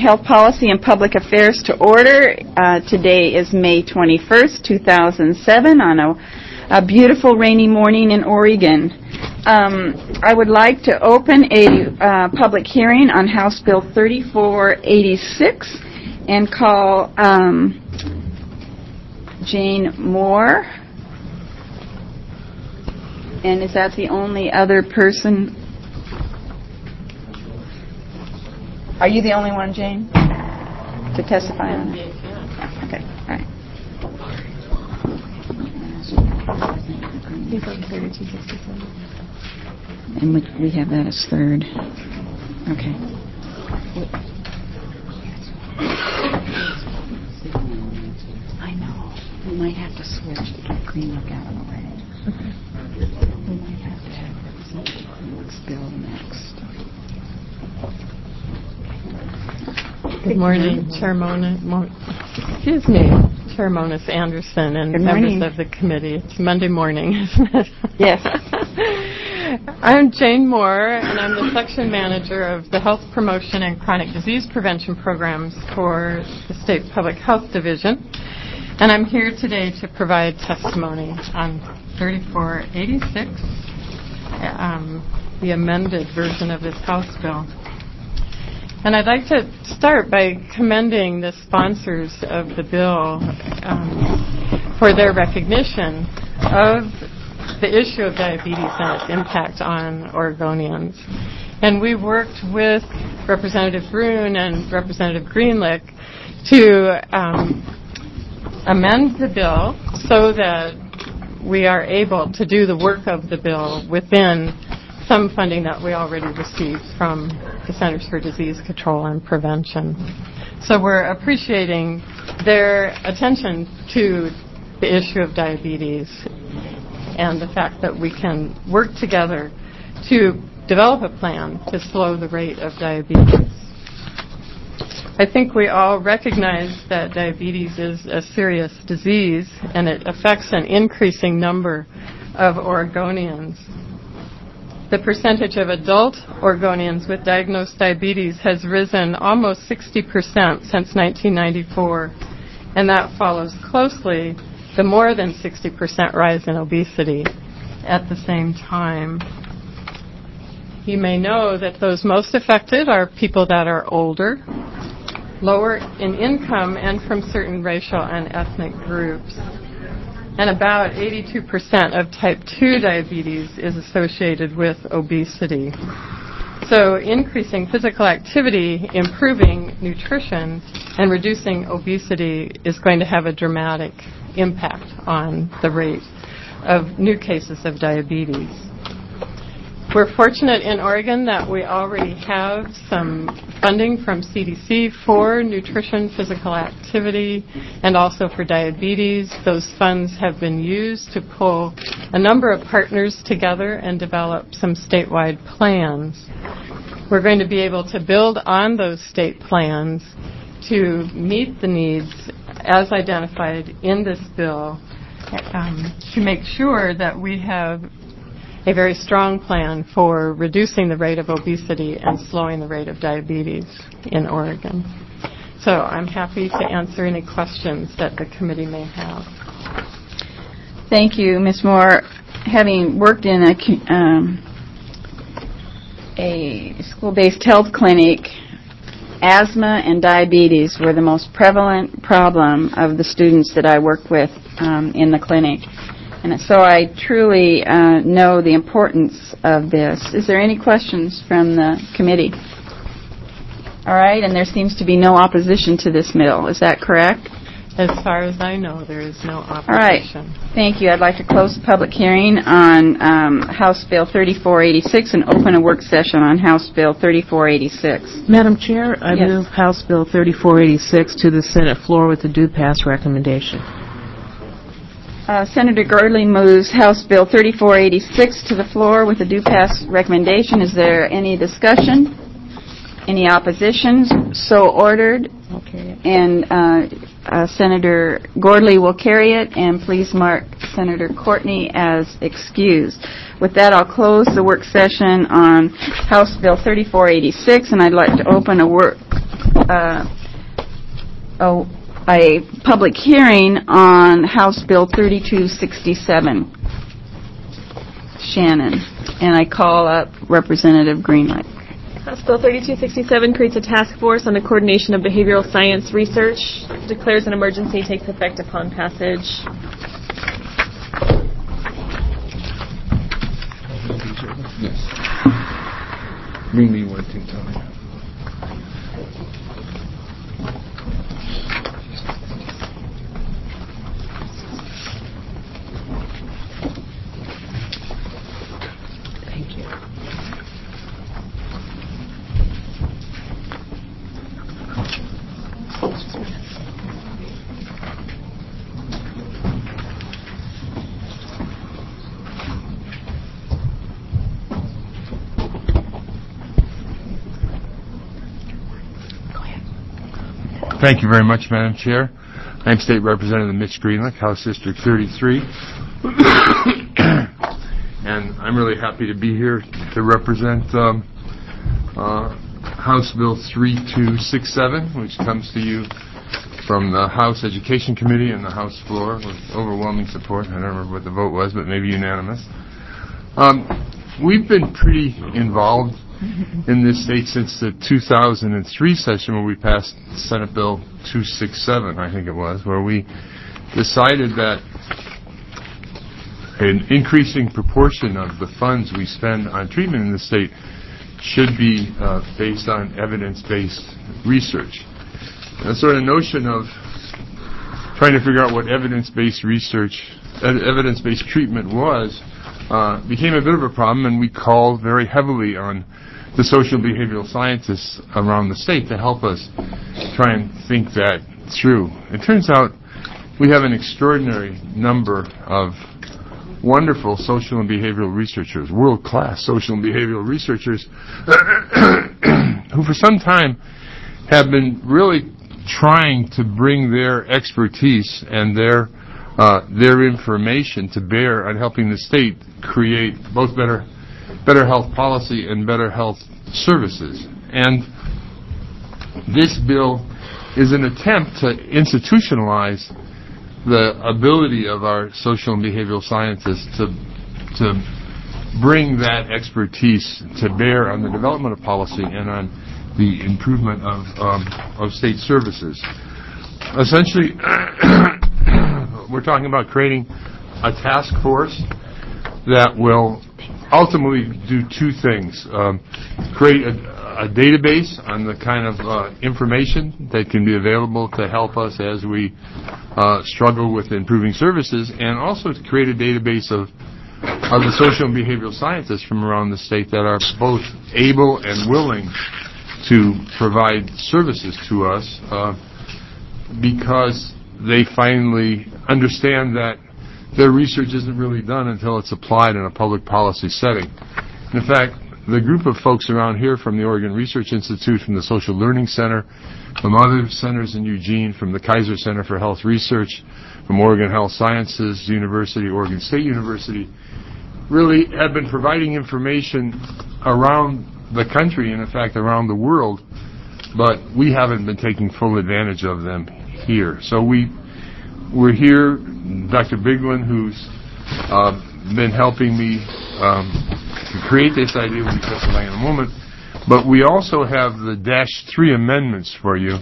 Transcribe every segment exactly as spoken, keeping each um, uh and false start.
Health Policy and Public Affairs to order. Uh, today is May twenty-first, two thousand seven, on a, a beautiful rainy morning in Oregon. Um, I would like to open a uh, public hearing on House Bill thirty-four eighty-six and call um, Jane Moore. And is that the only other person? Are you the only one, Jane, to testify on it? Okay, all right. And we, we have that as third. Okay. I know. We might have to switch to get Green Look out of the way. Okay. We might have to have Representative Green Look's bill next. Good morning, Chair Mona, Mo, excuse me, Chair Monis Anderson and members of the committee. It's Monday morning, isn't it? Yes. I'm Jane Moore, and I'm the section manager of the Health Promotion and Chronic Disease Prevention Programs for the State Public Health Division. And I'm here today to provide testimony on thirty-four eighty-six, um, the amended version of this House bill. And I'd like to start by commending the sponsors of the bill um, for their recognition of the issue of diabetes and its impact on Oregonians. And we worked with Representative Brune and Representative Greenlick to um, amend the bill so that we are able to do the work of the bill within some funding that we already received from the Centers for Disease Control and Prevention. So we're appreciating their attention to the issue of diabetes and the fact that we can work together to develop a plan to slow the rate of diabetes. I think we all recognize that diabetes is a serious disease and it affects an increasing number of Oregonians. The percentage of adult Oregonians with diagnosed diabetes has risen almost sixty percent since nineteen ninety-four, and that follows closely the more than sixty percent rise in obesity at the same time. You may know that those most affected are people that are older, lower in income, and from certain racial and ethnic groups. And about eighty-two percent of type two diabetes is associated with obesity. So increasing physical activity, improving nutrition, and reducing obesity is going to have a dramatic impact on the rate of new cases of diabetes. We're fortunate in Oregon that we already have some funding from C D C for nutrition, physical activity, and also for diabetes. Those funds have been used to pull a number of partners together and develop some statewide plans. We're going to be able to build on those state plans to meet the needs as identified in this bill um, to make sure that we have a very strong plan for reducing the rate of obesity and slowing the rate of diabetes in Oregon. So I'm happy to answer any questions that the committee may have. Thank you, Miz Moore. Having worked in a, um, a school-based health clinic, asthma and diabetes were the most prevalent problem of the students that I worked with um, in the clinic. And so I truly uh, know the importance of this. Is there any questions from the committee? All right, and there seems to be no opposition to this bill. Is that correct? As far as I know, there is no opposition. All right, thank you. I'd like to close the public hearing on um, House Bill thirty-four eighty-six and open a work session on House Bill thirty-four eighty-six. Madam Chair, I yes. move House Bill thirty-four eighty-six to the Senate floor with a due pass recommendation. Uh, Senator Gordley moves House Bill thirty-four eighty-six to the floor with a due pass recommendation. Is there any discussion? Any opposition? So ordered. Okay. And uh, uh, Senator Gordley will carry it, and please mark Senator Courtney as excused. With that, I'll close the work session on House Bill thirty-four eighty-six, and I'd like to open a work uh, a, a public hearing on House Bill thirty-two sixty-seven. Shannon. And I call up Representative Greenlight. House Bill thirty-two sixty-seven creates a task force on the coordination of behavioral science research, declares an emergency, takes effect upon passage. Yes. Bring me one thing, Tony. Thank you. Thank you very much, Madam Chair. I'm State Representative Mitch Greenlick, House District thirty-three. And I'm really happy to be here to represent um, uh, House Bill thirty-two sixty-seven, which comes to you from the House Education Committee and the House floor with overwhelming support. I don't remember what the vote was, but maybe unanimous. Um, we've been pretty involved in this state since the two thousand three session where we passed Senate Bill two sixty-seven, I think it was, where we decided that an increasing proportion of the funds we spend on treatment in the state should be uh, based on evidence-based research. The sort of notion of trying to figure out what evidence-based research, evidence-based treatment was, uh, became a bit of a problem, and we called very heavily on the social and behavioral scientists around the state to help us try and think that through. It turns out we have an extraordinary number of wonderful social and behavioral researchers, world-class social and behavioral researchers, who for some time have been really trying to bring their expertise and their uh, their information to bear on helping the state create both better better health policy and better health services. And this bill is an attempt to institutionalize the ability of our social and behavioral scientists to to bring that expertise to bear on the development of policy and on the improvement of um, of state services. Essentially, we're talking about creating a task force that will ultimately do two things. Um, create a, a database on the kind of uh, information that can be available to help us as we uh, struggle with improving services, and also to create a database of, of the social and behavioral scientists from around the state that are both able and willing to provide services to us uh, because they finally understand that their research isn't really done until it's applied in a public policy setting. In fact, the group of folks around here from the Oregon Research Institute, from the Social Learning Center, from other centers in Eugene, from the Kaiser Center for Health Research, from Oregon Health Sciences University, Oregon State University, really have been providing information around the country and, in fact, around the world, but we haven't been taking full advantage of them here. So we, we're here, Doctor Biglin, who's uh, been helping me um, to create this idea, we'll be testifying in a moment, but we also have the dash three amendments for you,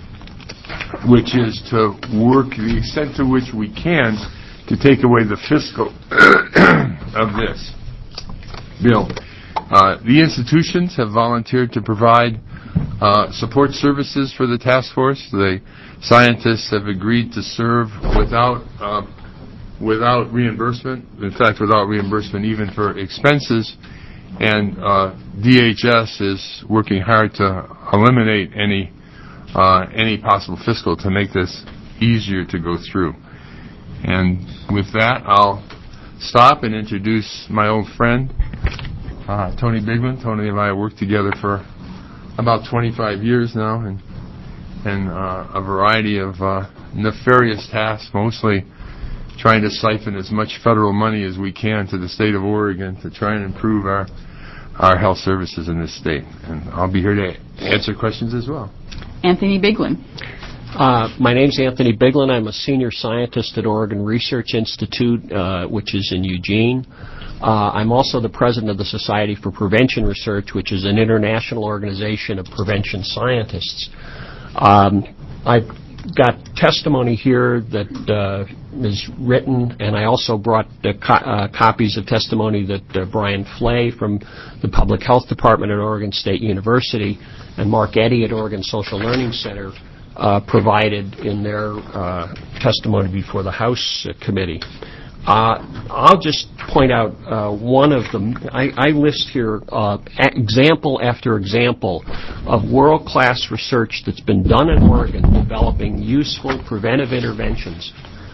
which is to work the extent to which we can to take away the fiscal of this bill. Uh, the institutions have volunteered to provide uh, support services for the task force. The scientists have agreed to serve without uh, without reimbursement. In fact, without reimbursement even for expenses. And uh, D H S is working hard to eliminate any uh, any possible fiscal to make this easier to go through. And with that, I'll stop and introduce my old friend, Uh, Tony Biglin. Tony and I have worked together for about twenty-five years now, and and uh, a variety of uh, nefarious tasks, mostly trying to siphon as much federal money as we can to the state of Oregon to try and improve our our health services in this state. And I'll be here to answer questions as well. Anthony Biglin. Uh, my name's Anthony Biglin. I'm a senior scientist at Oregon Research Institute, uh, which is in Eugene. Uh, I'm also the president of the Society for Prevention Research, which is an international organization of prevention scientists. Um, I've got testimony here that uh, is written, and I also brought uh, co- uh, copies of testimony that uh, Brian Flay from the Public Health Department at Oregon State University and Mark Eddy at Oregon Social Learning Center uh, provided in their uh, testimony before the House uh, Committee. Uh, I'll just point out uh, one of them. I, I list here uh, example after example of world-class research that's been done in Oregon developing useful preventive interventions.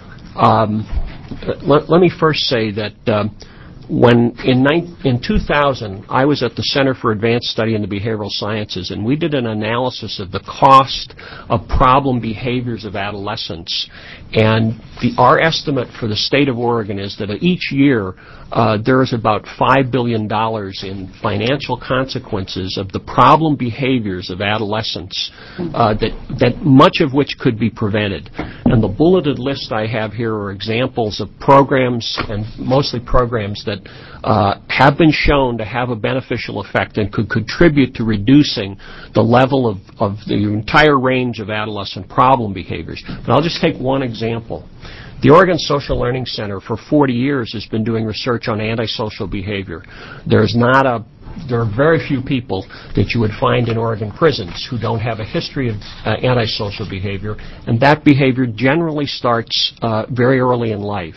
Um, let, let me first say that um, when in, nine, in two thousand, I was at the Center for Advanced Study in the Behavioral Sciences, and we did an analysis of the cost of problem behaviors of adolescents. And the, our estimate for the state of Oregon is that each year uh, there is about five billion dollars in financial consequences of the problem behaviors of adolescents, uh, that, that much of which could be prevented. And the bulleted list I have here are examples of programs, and mostly programs that uh, have been shown to have a beneficial effect and could contribute to reducing the level of, of the entire range of adolescent problem behaviors. But I'll just take one example. Example. The Oregon Social Learning Center for forty years has been doing research on antisocial behavior. There's not a, there are very few people that you would find in Oregon prisons who don't have a history of uh, antisocial behavior, and that behavior generally starts uh, very early in life.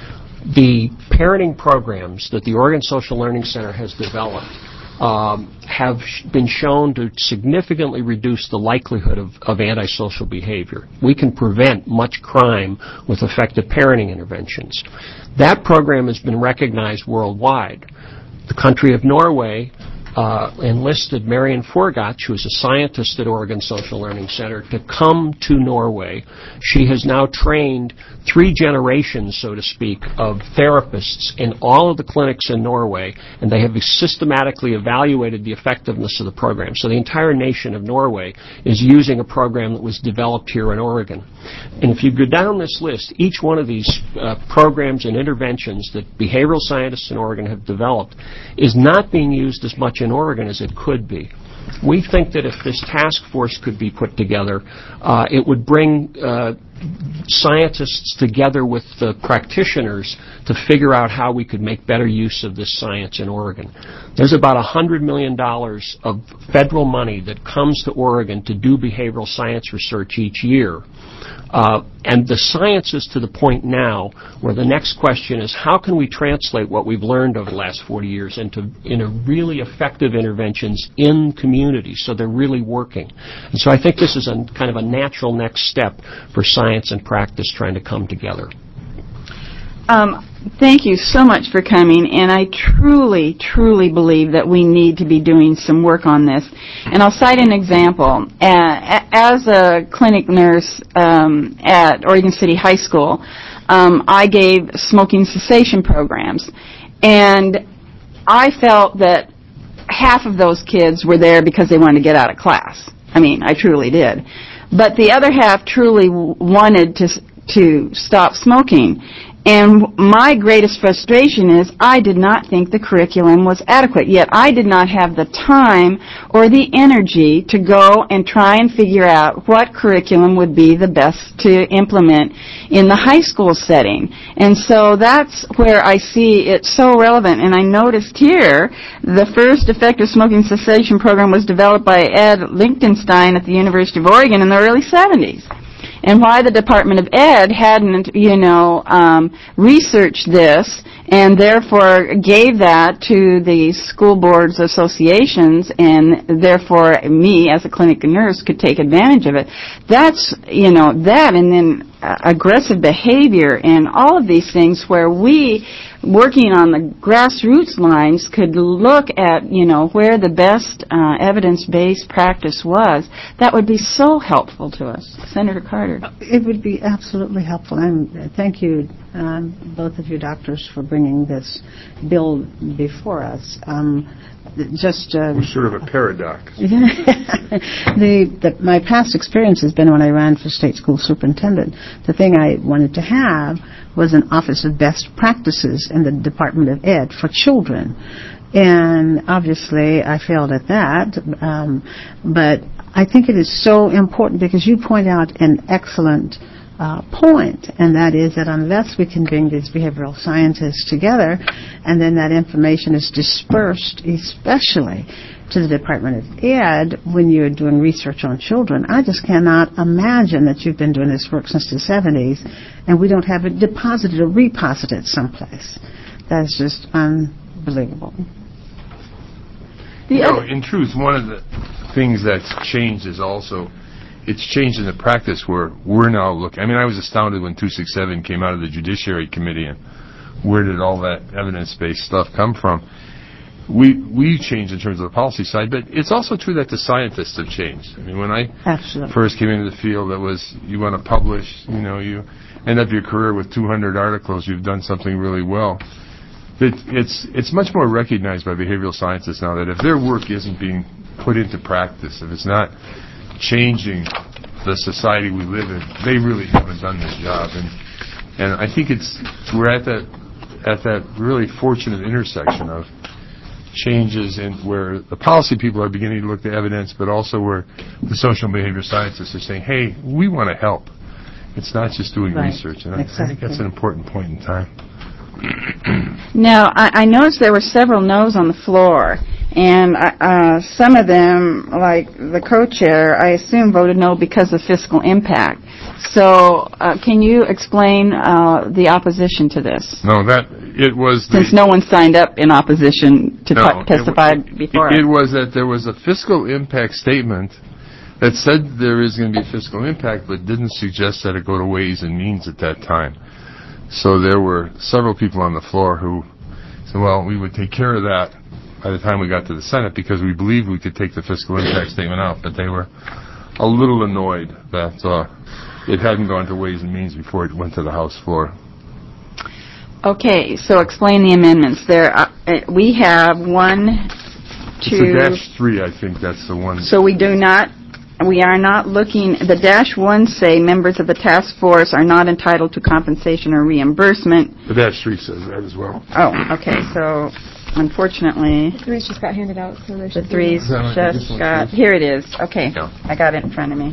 The parenting programs that the Oregon Social Learning Center has developed Um, have sh- been shown to significantly reduce the likelihood of, of antisocial behavior. We can prevent much crime with effective parenting interventions. That program has been recognized worldwide. The country of Norway uh, enlisted Marion Forgach, who is a scientist at Oregon Social Learning Center, to come to Norway. She has now trained three generations, so to speak, of therapists in all of the clinics in Norway, and they have systematically evaluated the effectiveness of the program. So the entire nation of Norway is using a program that was developed here in Oregon. And if you go down this list, each one of these uh, programs and interventions that behavioral scientists in Oregon have developed is not being used as much in Oregon as it could be. We think that if this task force could be put together, uh, it would bring uh, scientists together with the practitioners to figure out how we could make better use of this science in Oregon. There's about one hundred million dollars of federal money that comes to Oregon to do behavioral science research each year. Uh, and the science is to the point now where the next question is, how can we translate what we've learned over the last forty years into, into really effective interventions in communities so they're really working? And so I think this is a kind of a natural next step for science and practice trying to come together. Um, thank you so much for coming, and I truly, truly believe that we need to be doing some work on this. And I'll cite an example. Uh, as a clinic nurse um, at Oregon City High School, um, I gave smoking cessation programs, and I felt that half of those kids were there because they wanted to get out of class. I mean, I truly did. But the other half truly w- wanted to to stop smoking. And my greatest frustration is I did not think the curriculum was adequate, yet I did not have the time or the energy to go and try and figure out what curriculum would be the best to implement in the high school setting. And so that's where I see it so relevant. And I noticed here the first effective smoking cessation program was developed by Ed Lichtenstein at the University of Oregon in the early seventies. And why the Department of Ed hadn't, you know, um, researched this and therefore gave that to the school boards associations and therefore me as a clinic nurse could take advantage of it. That's, you know, that and then uh, aggressive behavior and all of these things where we, working on the grassroots lines, could look at, you know, where the best uh, evidence-based practice was. That would be so helpful to us. Senator Carter. It would be absolutely helpful. And thank you, um, both of you doctors, for bringing bringing this bill before us. Um, just uh, We're sort of a paradox. the, the my past experience has been when I ran for state school superintendent. The thing I wanted to have was an Office of Best Practices in the Department of Ed for children. And obviously I failed at that, um, but I think it is so important because you point out an excellent uh, point, and that is that unless we can bring these behavioral scientists together and then that information is dispersed, especially to the Department of Ed when you're doing research on children, I just cannot imagine that you've been doing this work since the seventies and we don't have it deposited or reposited someplace. That's just unbelievable. You know, in truth, one of the things that's changed is also it's changed in the practice where we're now looking. I mean, I was astounded when two sixty-seven came out of the Judiciary Committee, and where did all that evidence-based stuff come from? We we changed in terms of the policy side, but it's also true that the scientists have changed. I mean, when I Absolutely. first came into the field, it was you want to publish, you know, you end up your career with two hundred articles, you've done something really well. It, it's it's much more recognized by behavioral scientists now that if their work isn't being put into practice, if it's not changing the society we live in, they really haven't done their job. And and I think it's we're at that at that really fortunate intersection of changes in where the policy people are beginning to look at evidence, but also where the social and behavior scientists are saying, "Hey, we want to help. It's not just doing Right. research." And I, Exactly. I think that's an important point in time. Now, I, I noticed there were several no's on the floor, and uh, some of them, like the co-chair, I assume voted no because of fiscal impact. So, uh, can you explain uh, the opposition to this? No, that it was the, Since no one signed up in opposition to no, t- testify it, before it, us. it was that there was a fiscal impact statement that said there is going to be a fiscal impact, but didn't suggest that it go to Ways and Means at that time. So there were several people on the floor who said, well, we would take care of that by the time we got to the Senate because we believed we could take the fiscal impact statement out, but they were a little annoyed that uh, it hadn't gone to Ways and Means before it went to the House floor. Okay, so explain the amendments. There, uh, we have one, two. It's a dash three, I think that's the one. So we do not, we are not looking, the dash one say members of the task force are not entitled to compensation or reimbursement. The dash three says that as well. Oh, okay, so unfortunately, The threes just got handed out, so there the should be threes Is that right? This just one got, too? here it is, okay. Yeah. I got it in front of me.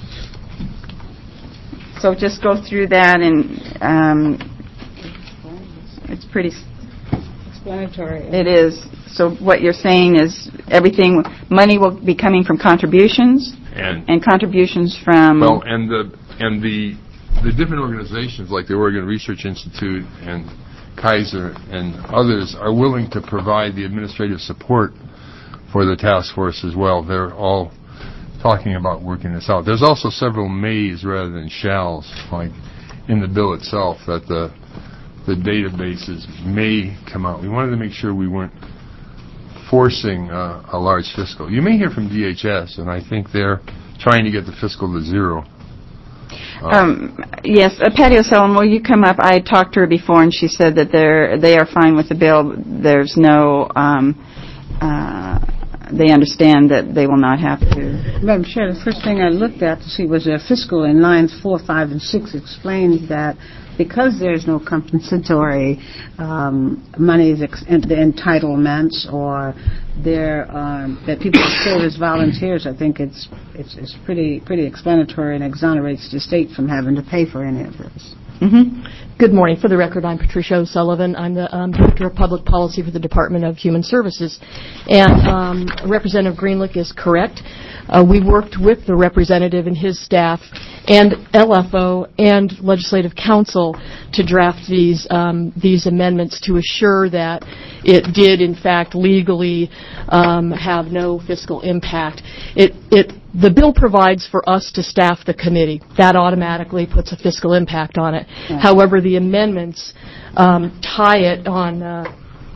So just go through that and, um, it's pretty Explanatory. It is. So what you're saying is everything, money will be coming from contributions And and contributions from... well, and the and the the different organizations like the Oregon Research Institute and Kaiser and others are willing to provide the administrative support for the task force as well. They're all talking about working this out. There's also several mays rather than shalls, like in the bill itself, that the the databases may come out. We wanted to make sure we weren't forcing uh, a large fiscal. You may hear from D H S, and I think they're trying to get the fiscal to zero. Uh, Um, yes, uh, Patty O'Sullivan, will you come up? I talked to her before, and she said that they're they are fine with the bill. There's no, um, uh, they understand that they will not have to. Madam Chair, the first thing I looked at to see was their fiscal in lines four, five, and six explains that because there's no compensatory um, monies, ex- the entitlements, or there um, that people serve as volunteers, I think it's it's, it's pretty pretty explanatory and exonerates the state from having to pay for any of this. Mm-hmm. Good morning. For the record, I'm Patricia O'Sullivan. I'm the um, Director of Public Policy for the Department of Human Services. And um, Representative Greenlick is correct. Uh, we worked with the representative and his staff and L F O and Legislative Council to draft these um, these amendments to assure that it did, in fact, legally um, have no fiscal impact. It it The bill provides for us to staff the committee. That automatically puts a fiscal impact on it. Yeah. However, the amendments um, tie it on uh,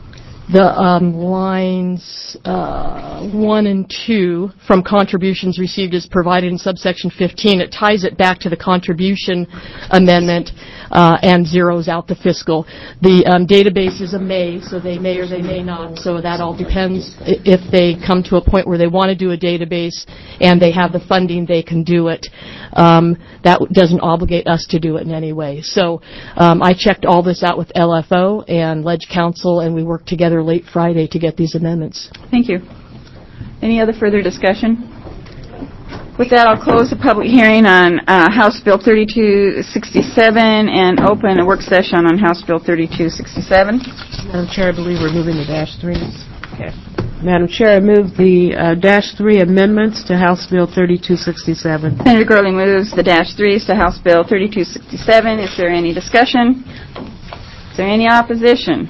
the um, lines uh, one and two from contributions received as provided in subsection fifteen. It ties it back to the contribution amendment uh, and zeroes out the fiscal. The um, database is a may, so they may or they may not. So that all depends. I- If they come to a point where they want to do a database and they have the funding, they can do it. Um, that doesn't obligate us to do it in any way. So um, I checked all this out with L F O and Ledge Council, and we worked together late Friday to get these amendments. Thank you. Any other further discussion? With that, I'll close the public hearing on uh, House Bill thirty-two sixty-seven and open a work session on House Bill thirty-two sixty-seven. Madam Chair, I believe we're moving to dash three. Okay. Madam Chair, I move the uh, dash three amendments to House Bill thirty-two sixty-seven. Senator Gurley moves the dash threes to House Bill thirty-two sixty-seven. Is there any discussion? Is there any opposition?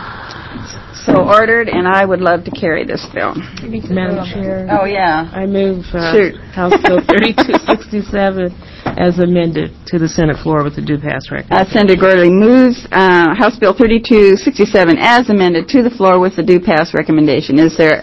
So ordered, and I would love to carry this bill. Madam Chair, Oh, yeah. I move uh, Shoot. House Bill thirty-two sixty-seven as amended to the Senate floor with the due pass Uh, recommendation. Senator Gurley moves uh, House Bill thirty-two sixty-seven as amended to the floor with the due pass recommendation. Is there,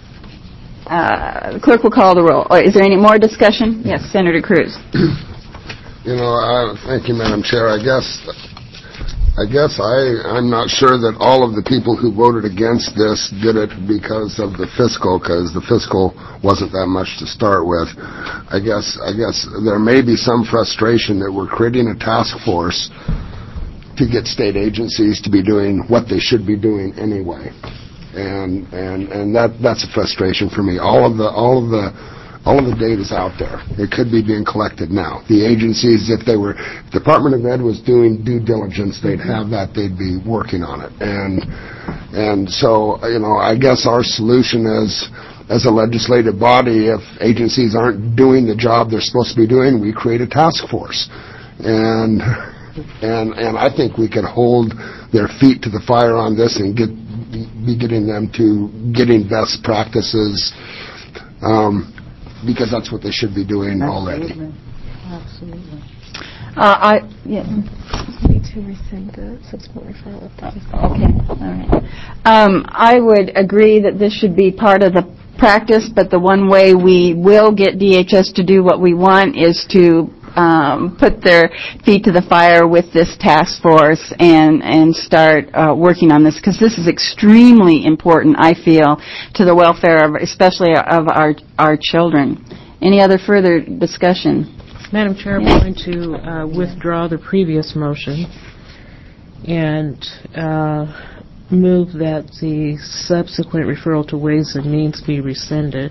uh, the clerk will call the roll. Or is there any more discussion? Yes, Senator Cruz. You know, I, thank you, Madam Chair. I guess, I guess I, I'm not sure that all of the people who voted against this did it because of the fiscal, because the fiscal wasn't that much to start with. I guess, I guess there may be some frustration that we're creating a task force to get state agencies to be doing what they should be doing anyway. And, and, and that, that's a frustration for me. All of the, all of the, All of the data's out there. It could be being collected now. The agencies, if they were, if Department of Ed was doing due diligence, they'd have that, they'd be working on it. And, and so, you know, I guess our solution is, as a legislative body, if agencies aren't doing the job they're supposed to be doing, we create a task force. And, and, and I think we could hold their feet to the fire on this and get, be getting them to getting best practices, um, because that's what they should be doing already. Absolutely. Uh, I, yeah. Need to rescind the subsequent referral. Okay, all right. Um, I would agree that this should be part of the practice, but the one way we will get D H S to do what we want is to um, put their feet to the fire with this task force and and start uh, working on this, because this is extremely important, I feel, to the welfare of, especially of our our children. Any other further discussion? Madam Chair, I'm Yes. going to uh, withdraw the previous motion and uh, move that the subsequent referral to Ways and Means be rescinded.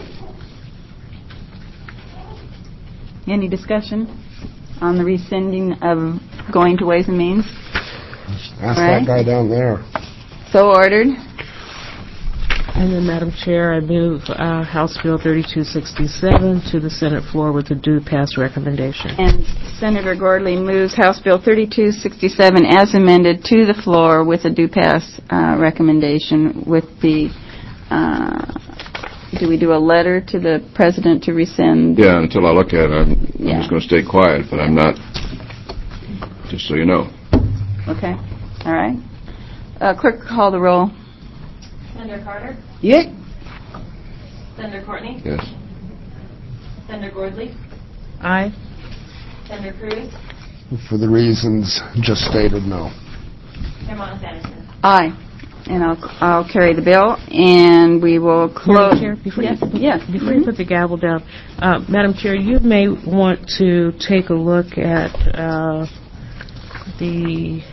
Any discussion on the rescinding of going to Ways and Means? Ask Right. that guy down there. So ordered. And then, Madam Chair, I move uh, House Bill thirty-two sixty-seven to the Senate floor with a due pass recommendation. And Senator Gordley moves House Bill thirty-two sixty-seven as amended to the floor with a due pass uh, recommendation with the, uh, do we do a letter to the President to rescind? Yeah, until I look at it, I'm, I'm Yeah. just going to stay quiet, but I'm not, just so you know. Okay, all right. Uh, Clerk, call the roll. Senator Carter? Yeah. Senator Courtney? Yes. Senator Gordley? Aye. Senator Cruz? For the reasons just stated, no. Chairman Anderson? Aye. And I'll, I'll carry the bill, and we will close. Madam Chair, before, Yes, you, yes. before you put the gavel down, uh, Madam Chair, you may want to take a look at uh, the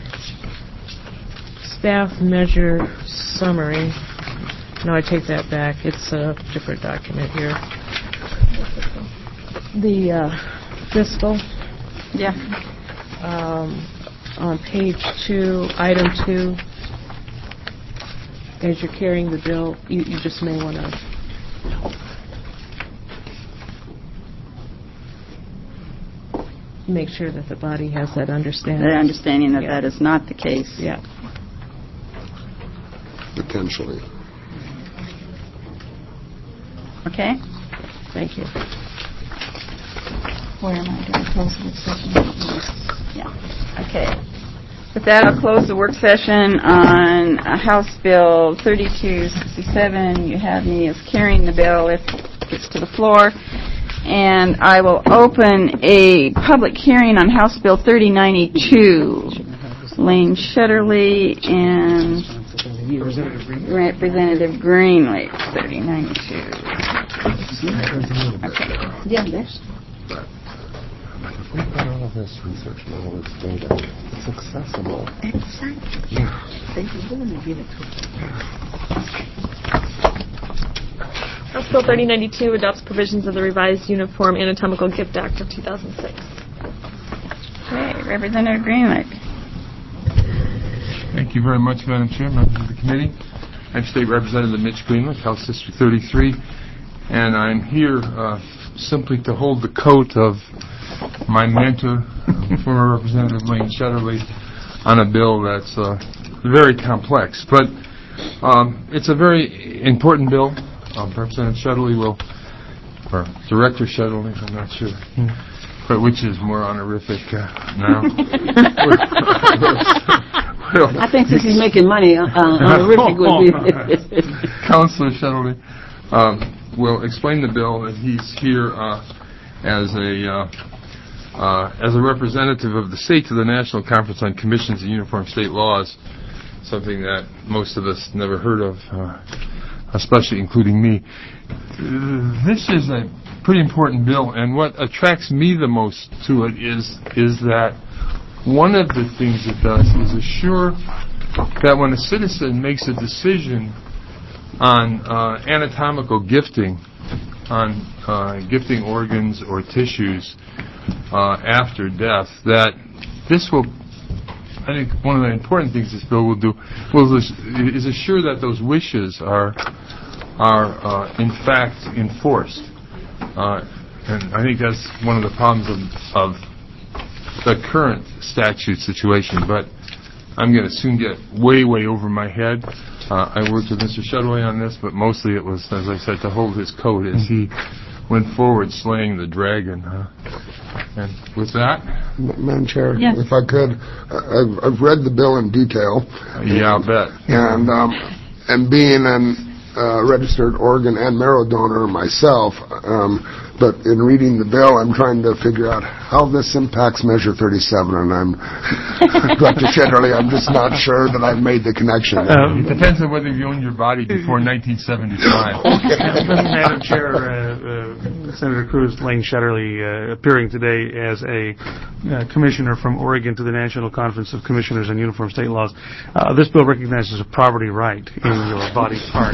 staff measure summary. No, I take that back. It's a different document here. The uh, fiscal, Yeah. um, on page two, item two, as you're carrying the bill, you, you just may want to make sure that the body has that understanding. The understanding that Yeah. that is not the case. Yeah. Potentially. Okay? Thank you. Where am I? Do I close the session? Yeah. Okay. With that, I'll close the work session on uh, House Bill thirty-two sixty-seven. You have me as carrying the bill if it gets to the floor. And I will open a public hearing on House Bill thirty ninety-two. Lane Shetterly and Representative Greenlake, thirty ninety-two. Okay. Yeah, there's. We've got all of this research and all this data. It's accessible. Exactly. Yeah. They really give it to us. House Bill thirty ninety-two adopts provisions of the revised Uniform Anatomical Gift Act of two thousand six. Okay, Representative Greenlake. Thank you very much, Madam Chair, members of the committee. I'm State Representative Mitch Greenlake, House District thirty-three, and I'm here uh, simply to hold the coat of my mentor, uh, former Representative Lane Shetterly, on a bill that's uh, very complex. But um, it's a very important bill. Um, Representative Shetterly will, or Director Shetterly, I'm not sure, but which is more honorific uh, now. I think since he's making money, uh, honorific would be. Councilor Shetterly um, will explain the bill, and he's here uh, as a uh, uh, as a representative of the state to the National Conference on Commissions and Uniform State Laws, something that most of us never heard of, uh, especially including me. This is a pretty important bill, and what attracts me the most to it is is that one of the things it does is assure that when a citizen makes a decision on uh, anatomical gifting, on uh, gifting organs or tissues uh, after death, that this will, I think one of the important things this bill will do will is, is assure that those wishes are are uh, in fact enforced. Uh, and I think that's one of the problems of, of the current statute situation, but I'm going to soon get way, way over my head. Uh, I worked with Mister Shetterly on this, but mostly it was, as I said, to hold his coat as he went forward slaying the dragon. Huh? And with that... M- Madam Chair, yes. if I could, uh, I've, I've read the bill in detail. Uh, yeah, I'll bet. And, um, and being an uh, registered organ and marrow donor myself, um, but in reading the bill, I'm trying to figure out how this impacts Measure thirty-seven, and I'm, Doctor Shetterly, I'm just not sure that I've made the connection. Um, it depends on whether you owned your body before nineteen seventy-five. Madam Chair, uh, uh, Senator Cruz, Lane Shetterly, uh, appearing today as a uh, commissioner from Oregon to the National Conference of Commissioners on Uniform State Laws. Uh, this bill recognizes a property right in your body parts.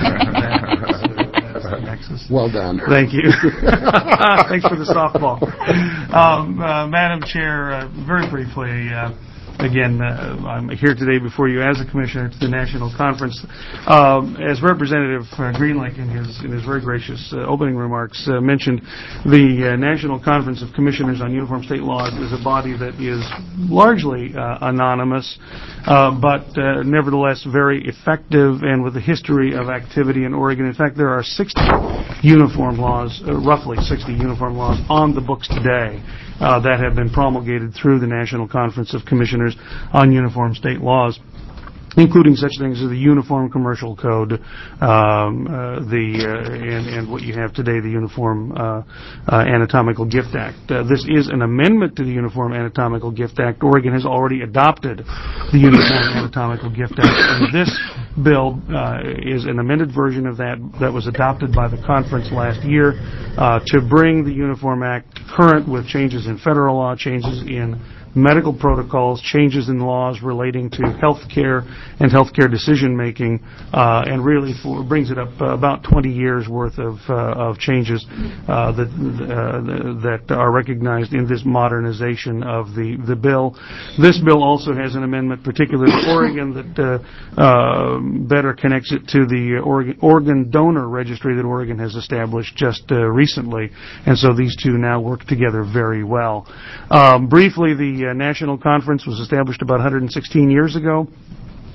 Nexus. Well done. Thank you. Thanks for the softball. Um, uh, Madam Chair, uh, very briefly, uh, again, uh, I'm here today before you as a commissioner to the National Conference. Um, as Representative uh, Greenlake, in his in his very gracious uh, opening remarks, uh, mentioned, the uh, National Conference of Commissioners on Uniform State Laws is a body that is largely uh, anonymous, uh, but uh, nevertheless very effective and with a history of activity in Oregon. In fact, there are sixty uniform laws, uh, roughly sixty uniform laws on the books today uh, that have been promulgated through the National Conference of Commissioners on Uniform State Laws, including such things as the Uniform Commercial Code, um, uh, the uh, and, and what you have today, the Uniform uh, uh, Anatomical Gift Act. Uh, this is an amendment to the Uniform Anatomical Gift Act. Oregon has already adopted the Uniform Anatomical Gift Act, and this bill uh, is an amended version of that that was adopted by the conference last year uh, to bring the Uniform Act current with changes in federal law, changes in medical protocols, changes in laws relating to health care and health care decision-making, uh, and really for, brings it up uh, about twenty years worth of, uh, of changes uh, that, uh, that are recognized in this modernization of the, the bill. This bill also has an amendment particular to Oregon that uh, uh, better connects it to the Oregon, Oregon donor registry that Oregon has established just uh, recently, and so these two now work together very well. Um, briefly, the Uh, National Conference was established about one hundred sixteen years ago.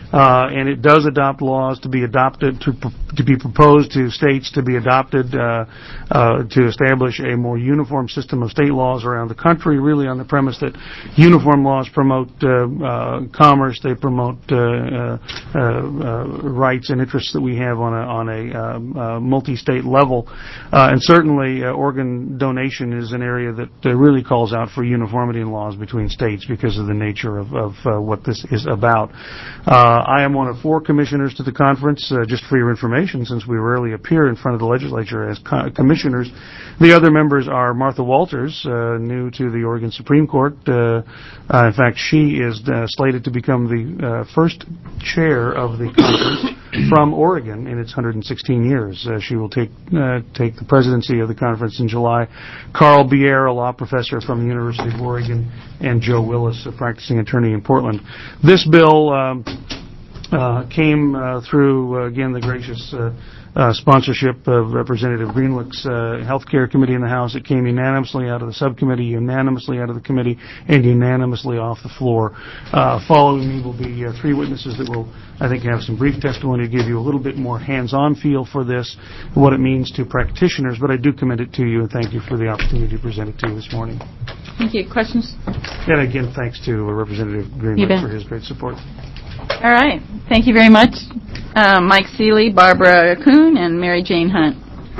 Uh, and it does adopt laws to be adopted, to, to be proposed to states to be adopted uh, uh, to establish a more uniform system of state laws around the country, really on the premise that uniform laws promote uh, uh, commerce, they promote uh, uh, uh, rights and interests that we have on a, on a um, uh, multi-state level. Uh, and certainly uh, organ donation is an area that uh, really calls out for uniformity in laws between states because of the nature of, of uh, what this is about. Uh, I am one of four commissioners to the conference, uh, just for your information, since we rarely appear in front of the legislature as co- commissioners. The other members are Martha Walters, uh, new to the Oregon Supreme Court. Uh, uh, in fact, she is uh, slated to become the uh, first chair of the conference from Oregon in its one hundred sixteen years. Uh, she will take uh, take the presidency of the conference in July. Carl Bier, a law professor from the University of Oregon, and Joe Willis, a practicing attorney in Portland. This bill um, uh, came uh, through, uh, again, the gracious uh, uh, sponsorship of Representative Greenlick's uh, Health Care Committee in the House. It came unanimously out of the subcommittee, unanimously out of the committee, and unanimously off the floor. Uh, following me will be uh, three witnesses that will, I think, have some brief testimony to give you a little bit more hands-on feel for this, what it means to practitioners, but I do commend it to you, and thank you for the opportunity to present it to you this morning. Thank you. Questions? And again, thanks to uh, Representative Greenlick for his great support. All right. Thank you very much. Uh, Mike Seeley, Barbara Kuhn, and Mary Jane Hunt.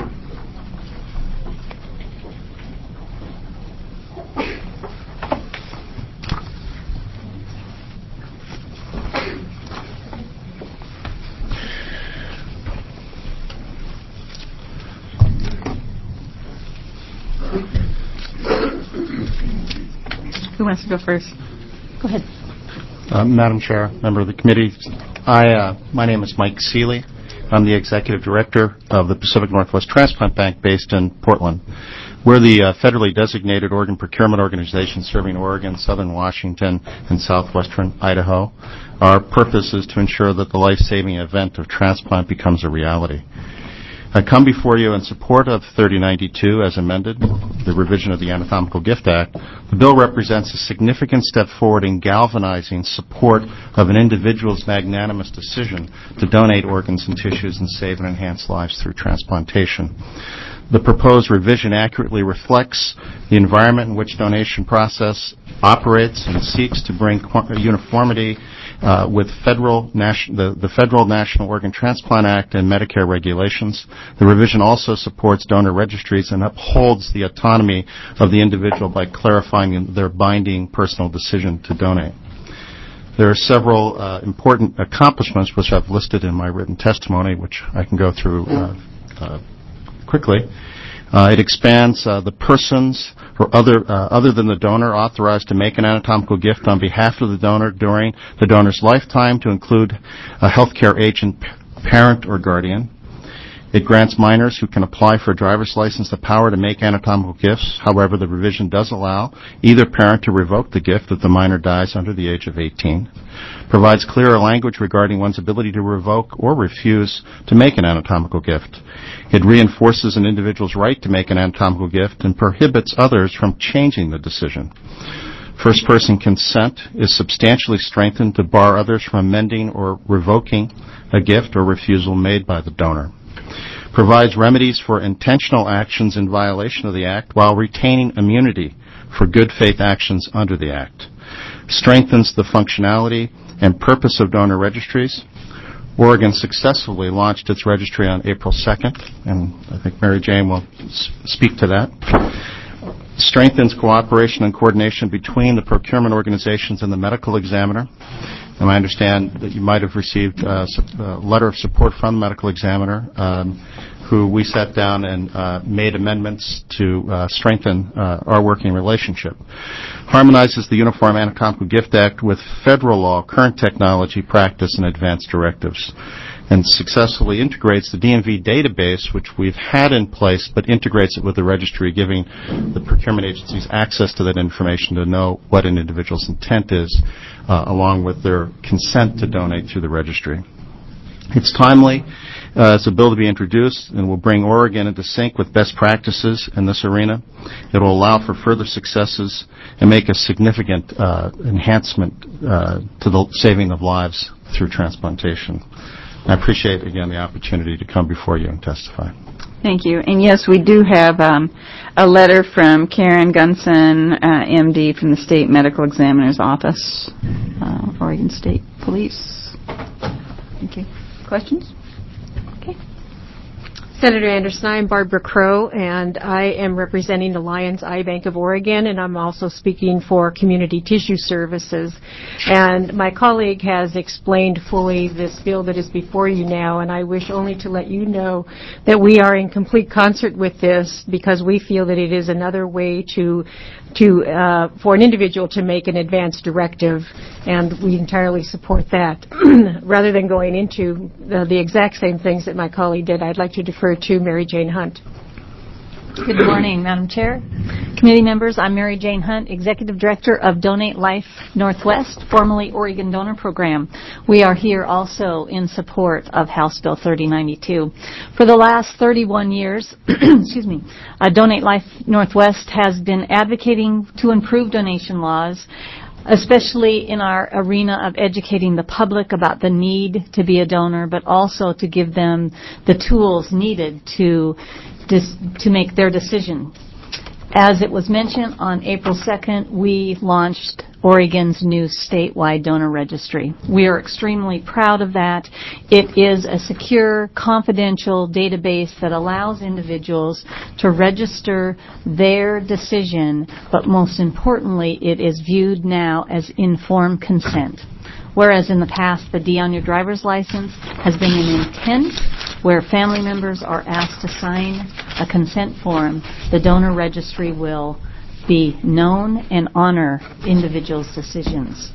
Who wants to go first? Go ahead. Uh, Madam Chair, member of the committee, I, uh, my name is Mike Seeley. I'm the executive director of the Pacific Northwest Transplant Bank based in Portland. We're the uh, federally designated organ procurement organization serving Oregon, southern Washington, and southwestern Idaho. Our purpose is to ensure that the life-saving event of transplant becomes a reality. I come before you in support of thirty ninety-two as amended, the revision of the Anatomical Gift Act. The bill represents a significant step forward in galvanizing support of an individual's magnanimous decision to donate organs and tissues and save and enhance lives through transplantation. The proposed revision accurately reflects the environment in which donation process operates and seeks to bring uniformity uh, with federal nation, the, the Federal National Organ Transplant Act and Medicare regulations. The revision also supports donor registries and upholds the autonomy of the individual by clarifying their binding personal decision to donate. There are several uh, important accomplishments which I've listed in my written testimony, which I can go through uh, uh, quickly. Uh, it expands uh, the persons or other uh, other than the donor authorized to make an anatomical gift on behalf of the donor during the donor's lifetime to include a healthcare agent, parent, or guardian. It grants minors who can apply for a driver's license the power to make anatomical gifts. However, the revision does allow either parent to revoke the gift if the minor dies under the age of eighteen. Provides clearer language regarding one's ability to revoke or refuse to make an anatomical gift. It reinforces an individual's right to make an anatomical gift and prohibits others from changing the decision. First-person consent is substantially strengthened to bar others from amending or revoking a gift or refusal made by the donor. Provides remedies for intentional actions in violation of the Act while retaining immunity for good faith actions under the Act. Strengthens the functionality and purpose of donor registries. Oregon successfully launched its registry on April second, and I think Mary Jane will s- speak to that. Strengthens cooperation and coordination between the procurement organizations and the medical examiner. And I understand that you might have received uh, a letter of support from the medical examiner, um, who we sat down and uh, made amendments to uh, strengthen uh, our working relationship. Harmonizes the Uniform Anatomical Gift Act with federal law, current technology, practice, and advanced directives, and successfully integrates the D M V database, which we've had in place, but integrates it with the registry, giving the procurement agencies access to that information to know what an individual's intent is, uh, along with their consent to donate through the registry. It's timely. Uh, it's a bill to be introduced and will bring Oregon into sync with best practices in this arena. It will allow for further successes and make a significant uh, enhancement uh, to the saving of lives through transplantation. I appreciate, again, the opportunity to come before you and testify. Thank you. And yes, we do have um, a letter from Karen Gunson, uh, M D, from the State Medical Examiner's Office, uh, Oregon State Police. Thank you. Questions? Okay. Senator Anderson, I am Barbara Crow, and I am representing the Lions Eye Bank of Oregon, and I'm also speaking for Community Tissue Services. And my colleague has explained fully this bill that is before you now, and I wish only to let you know that we are in complete concert with this because we feel that it is another way to to uh, for an individual to make an advance directive, and we entirely support that. Rather than going into the, the exact same things that my colleague did, I'd like to defer to Mary Jane Hunt. Good morning, Madam Chair, committee members. I'm Mary Jane Hunt, Executive Director of Donate Life Northwest, formerly Oregon Donor Program. We are here also in support of House Bill thirty ninety-two. For the last thirty-one years, excuse me, uh, Donate Life Northwest has been advocating to improve donation laws, especially in our arena of educating the public about the need to be a donor, but also to give them the tools needed to dis- to make their decision. As it was mentioned, on April second, we launched Oregon's new statewide donor registry. We are extremely proud of that. It is a secure, confidential database that allows individuals to register their decision, but most importantly, it is viewed now as informed consent. Whereas in the past, the D on your driver's license has been an intent where family members are asked to sign a consent form, the donor registry will be known and honor individuals' decisions.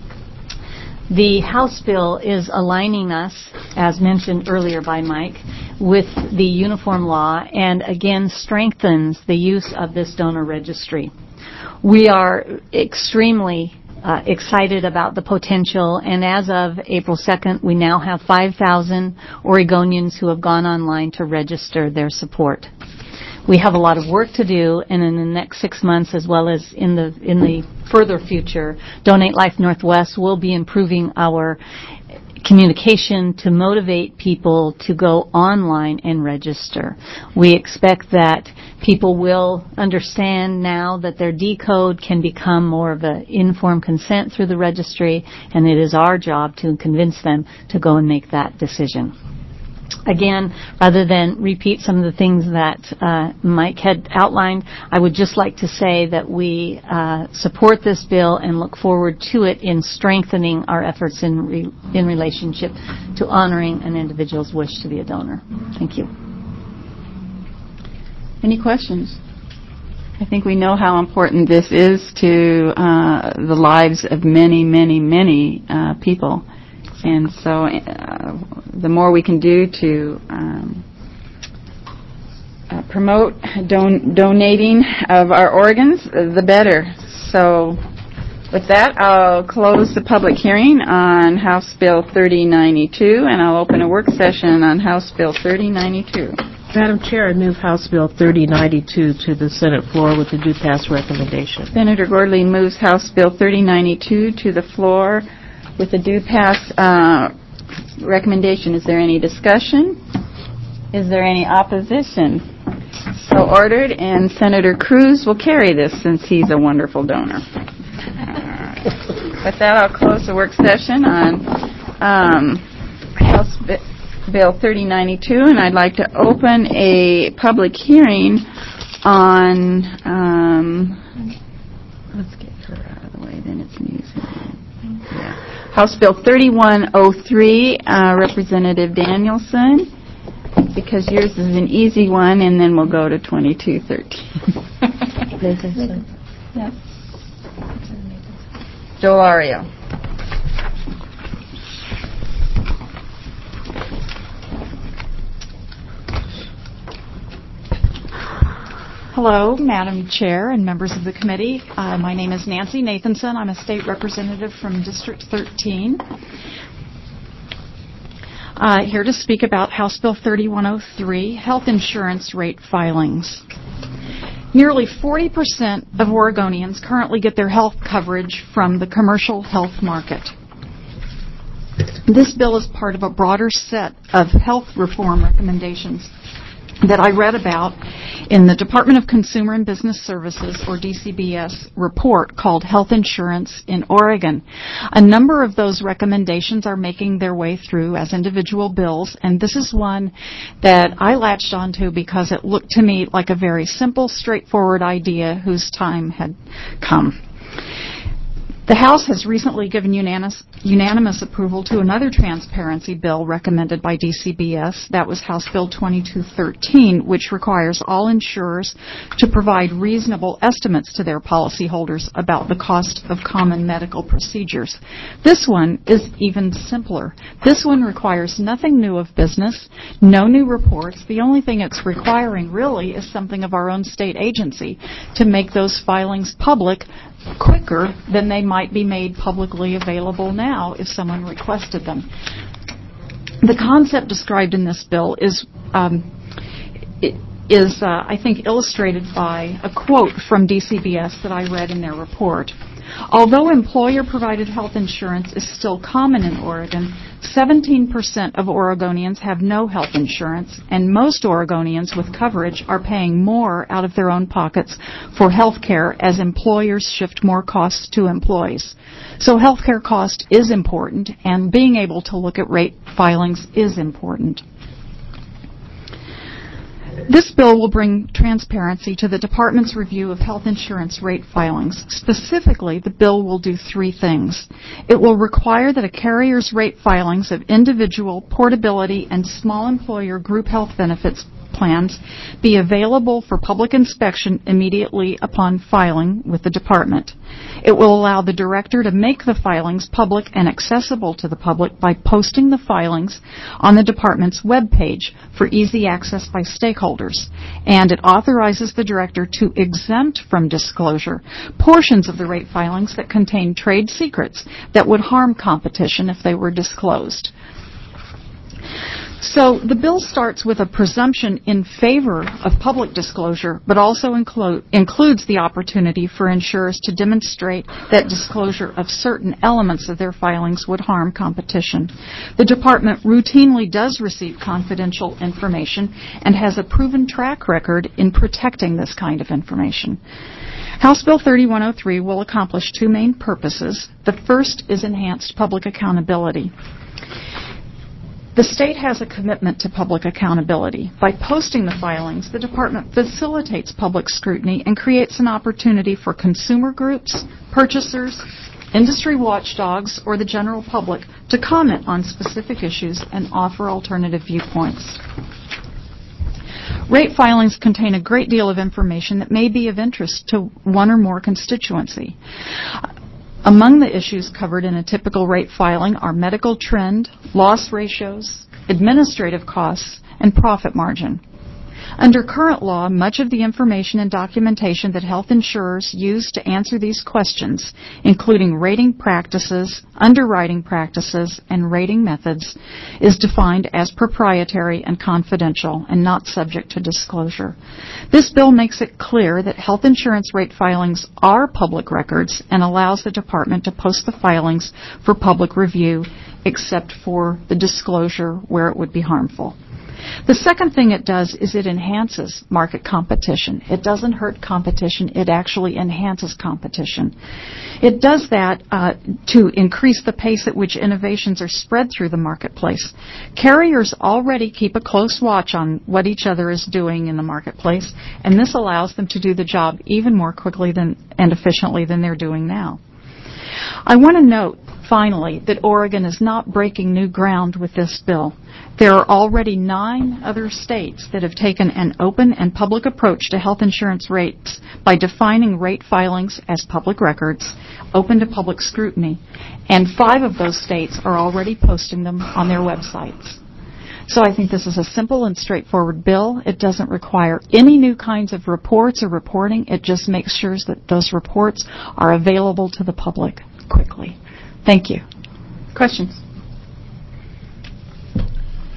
The House bill is aligning us, as mentioned earlier by Mike, with the uniform law and again strengthens the use of this donor registry. We are extremely Uh, excited about the potential, and as of April second, we now have five thousand Oregonians who have gone online to register their support. We have a lot of work to do, and in the next six months, as well as in the in the further future, Donate Life Northwest will be improving our communication to motivate people to go online and register. We expect that people will understand now that their D code can become more of an informed consent through the registry, and it is our job to convince them to go and make that decision. Again, rather than repeat some of the things that uh, Mike had outlined, I would just like to say that we uh, support this bill and look forward to it in strengthening our efforts in re- in relationship to honoring an individual's wish to be a donor. Thank you. Any questions? I think we know how important this is to uh, the lives of many, many, many uh, people. And so uh, the more we can do to um, uh, promote don- donating of our organs, uh, the better. So with that, I'll close the public hearing on House Bill thirty ninety-two, and I'll open a work session on House Bill thirty ninety-two. Madam Chair, I move House Bill thirty ninety-two to the Senate floor with a due pass recommendation. Senator Gordley moves House Bill thirty ninety-two to the floor with a due pass uh, recommendation. Is there any discussion? Is there any opposition? So ordered, and Senator Cruz will carry this since he's a wonderful donor. With that, I'll close the work session on um, House Bill thirty ninety-two, and I'd like to open a public hearing on, um, let's get her out of the way, then it's news. Yeah. House Bill thirty-one oh three, uh, Representative Danielson, because yours is an easy one, and then we'll go to twenty-two thirteen. Yeah. Joel Ario. Hello, Madam Chair and members of the committee. Uh, my name is Nancy Nathanson. I'm a state representative from District thirteen. Uh, here to speak about House Bill thirty-one oh three, health insurance rate filings. Nearly forty percent of Oregonians currently get their health coverage from the commercial health market. This bill is part of a broader set of health reform recommendations that I read about in the Department of Consumer and Business Services, or D C B S, report called Health Insurance in Oregon. A number of those recommendations are making their way through as individual bills, and this is one that I latched onto because it looked to me like a very simple, straightforward idea whose time had come. The House has recently given unanimous, unanimous approval to another transparency bill recommended by D C B S. That was House Bill twenty-two thirteen, which requires all insurers to provide reasonable estimates to their policyholders about the cost of common medical procedures. This one is even simpler. This one requires nothing new of business, no new reports. The only thing it's requiring really is something of our own state agency to make those filings public quicker than they might be made publicly available now if someone requested them. The concept described in this bill is, um, is uh, I think, illustrated by a quote from D C B S that I read in their report. Although employer-provided health insurance is still common in Oregon, seventeen percent of Oregonians have no health insurance, and most Oregonians with coverage are paying more out of their own pockets for health care as employers shift more costs to employees. So health care cost is important, and being able to look at rate filings is important. This bill will bring transparency to the Department's review of health insurance rate filings. Specifically, the bill will do three things. It will require that a carrier's rate filings of individual, portability, and small employer group health benefits plans be available for public inspection immediately upon filing with the Department. It will allow the Director to make the filings public and accessible to the public by posting the filings on the Department's web page for easy access by stakeholders. And it authorizes the Director to exempt from disclosure portions of the rate filings that contain trade secrets that would harm competition if they were disclosed. So the bill starts with a presumption in favor of public disclosure, but also include, includes the opportunity for insurers to demonstrate that disclosure of certain elements of their filings would harm competition. The Department routinely does receive confidential information and has a proven track record in protecting this kind of information. House Bill thirty-one oh three will accomplish two main purposes. The first is enhanced public accountability. The state has a commitment to public accountability. By posting the filings, the Department facilitates public scrutiny and creates an opportunity for consumer groups, purchasers, industry watchdogs, or the general public to comment on specific issues and offer alternative viewpoints. Rate filings contain a great deal of information that may be of interest to one or more constituency. Among the issues covered in a typical rate filing are medical trend, loss ratios, administrative costs, and profit margin. Under current law, much of the information and documentation that health insurers use to answer these questions, including rating practices, underwriting practices, and rating methods, is defined as proprietary and confidential and not subject to disclosure. This bill makes it clear that health insurance rate filings are public records and allows the Department to post the filings for public review, except for the disclosure where it would be harmful. The second thing it does is it enhances market competition. It doesn't hurt competition. It actually enhances competition. It does that uh, to increase the pace at which innovations are spread through the marketplace. Carriers already keep a close watch on what each other is doing in the marketplace, and this allows them to do the job even more quickly than, and efficiently than they're doing now. I want to note, finally, that Oregon is not breaking new ground with this bill. There are already nine other states that have taken an open and public approach to health insurance rates by defining rate filings as public records, open to public scrutiny, and five of those states are already posting them on their websites. So I think this is a simple and straightforward bill. It doesn't require any new kinds of reports or reporting. It just makes sure that those reports are available to the public quickly. Thank you. Questions?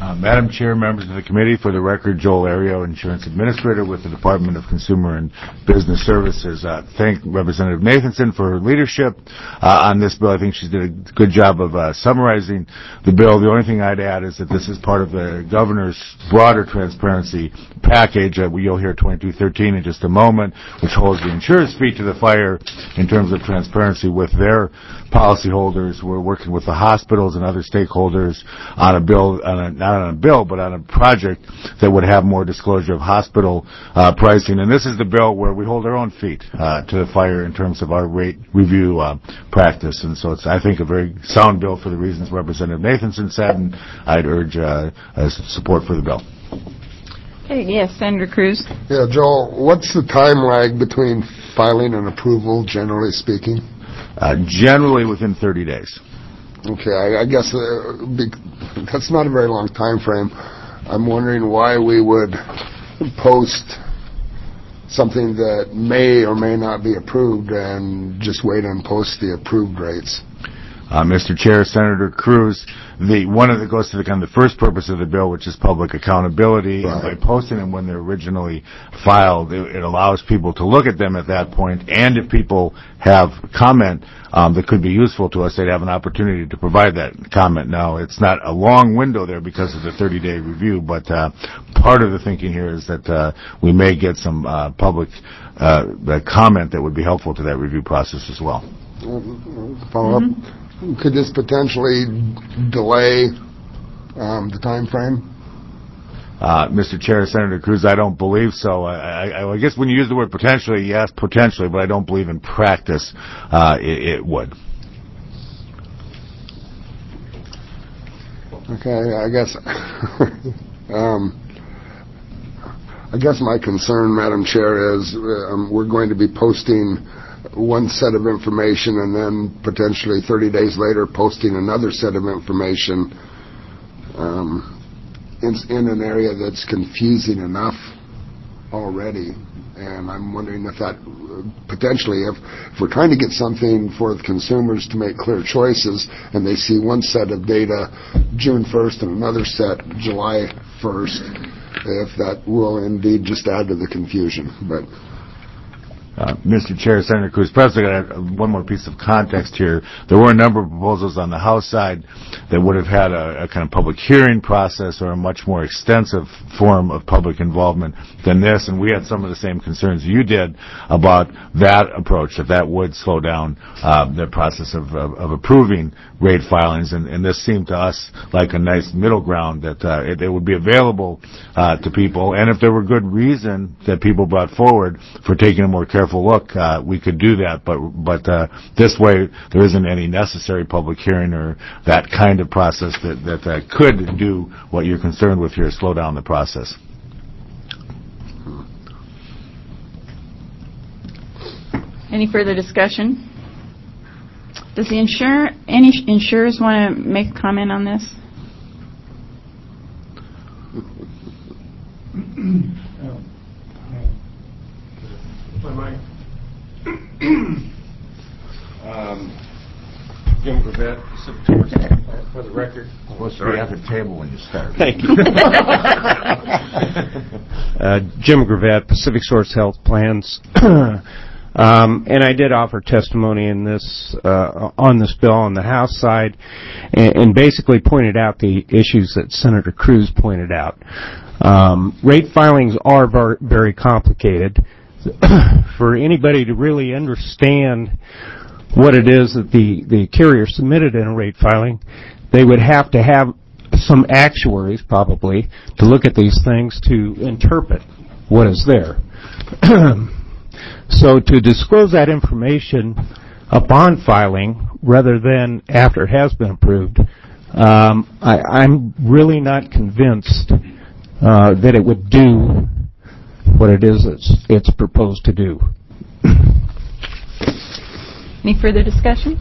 Uh, Madam Chair, members of the committee, for the record, Joel Ario, Insurance Administrator with the Department of Consumer and Business Services. Uh, thank Representative Nathanson for her leadership uh, on this bill. I think she did a good job of uh, summarizing the bill. The only thing I'd add is that this is part of the governor's broader transparency package. Uh, you'll hear twenty-two thirteen in just a moment, which holds the insurers' feet to the fire in terms of transparency with their policyholders. We're working with the hospitals and other stakeholders on a bill, on a, not on a bill, but on a project that would have more disclosure of hospital uh, pricing. And this is the bill where we hold our own feet uh, to the fire in terms of our rate review uh, practice. And so it's, I think, a very sound bill for the reasons Representative Nathanson said, and I'd urge uh, uh, support for the bill. Okay, yes, Senator Cruz. Yeah, Joel, what's the time lag between filing and approval, generally speaking? Uh, generally within thirty days. Okay, I, I guess uh, be, that's not a very long time frame. I'm wondering why we would post something that may or may not be approved and just wait and post the approved rates. Uh, Mister Chair, Senator Cruz, the one of the goes to the kind of the first purpose of the bill, which is public accountability. Right. And by posting them when they're originally filed, it, it allows people to look at them at that point. And if people have comment um, that could be useful to us, they'd have an opportunity to provide that comment. Now, it's not a long window there because of the thirty-day review, but uh, part of the thinking here is that uh, we may get some uh, public uh, comment that would be helpful to that review process as well. Follow up. Mm-hmm. Could this potentially delay um, the time frame? Uh, Mister Chair, Senator Cruz, I don't believe so. I, I, I guess when you use the word potentially, yes, potentially, but I don't believe in practice uh, it, it would. Okay, I guess. um, I guess my concern, Madam Chair, is um, we're going to be posting one set of information and then potentially thirty days later posting another set of information um, in, in an area that's confusing enough already. And I'm wondering if that uh, potentially, if, if we're trying to get something for the consumers to make clear choices and they see one set of data June first and another set July first, if that will indeed just add to the confusion. But Uh, Mister Chair, Senator Cruz, perhaps I got one more piece of context here. There were a number of proposals on the House side that would have had a, a kind of public hearing process or a much more extensive form of public involvement than this, and we had some of the same concerns you did about that approach, that that would slow down uh, the process of, of, of approving rate filings, and, and this seemed to us like a nice middle ground that uh, it, it would be available uh, to people, and if there were good reason that people brought forward for taking a more careful look, uh, we could do that, but but uh, this way there isn't any necessary public hearing or that kind of process that, that uh, could do what you're concerned with here, slow down the process. Any further discussion? Does the insure, any insurers want to make a comment on this? um, Jim Gravett, for the record. Supposed to be at the table when you start. Thank you. uh, Jim Gravett, Pacific Source Health Plans. Um, and I did offer testimony in this uh, on this bill on the House side, and, and basically pointed out the issues that Senator Cruz pointed out. Um, rate filings are ver- very complicated. For anybody to really understand what it is that the, the carrier submitted in a rate filing, they would have to have some actuaries, probably, to look at these things to interpret what is there. So to disclose that information upon filing rather than after it has been approved, um, I, I'm really not convinced uh, that it would do what it is it's, it's proposed to do. Any further discussion?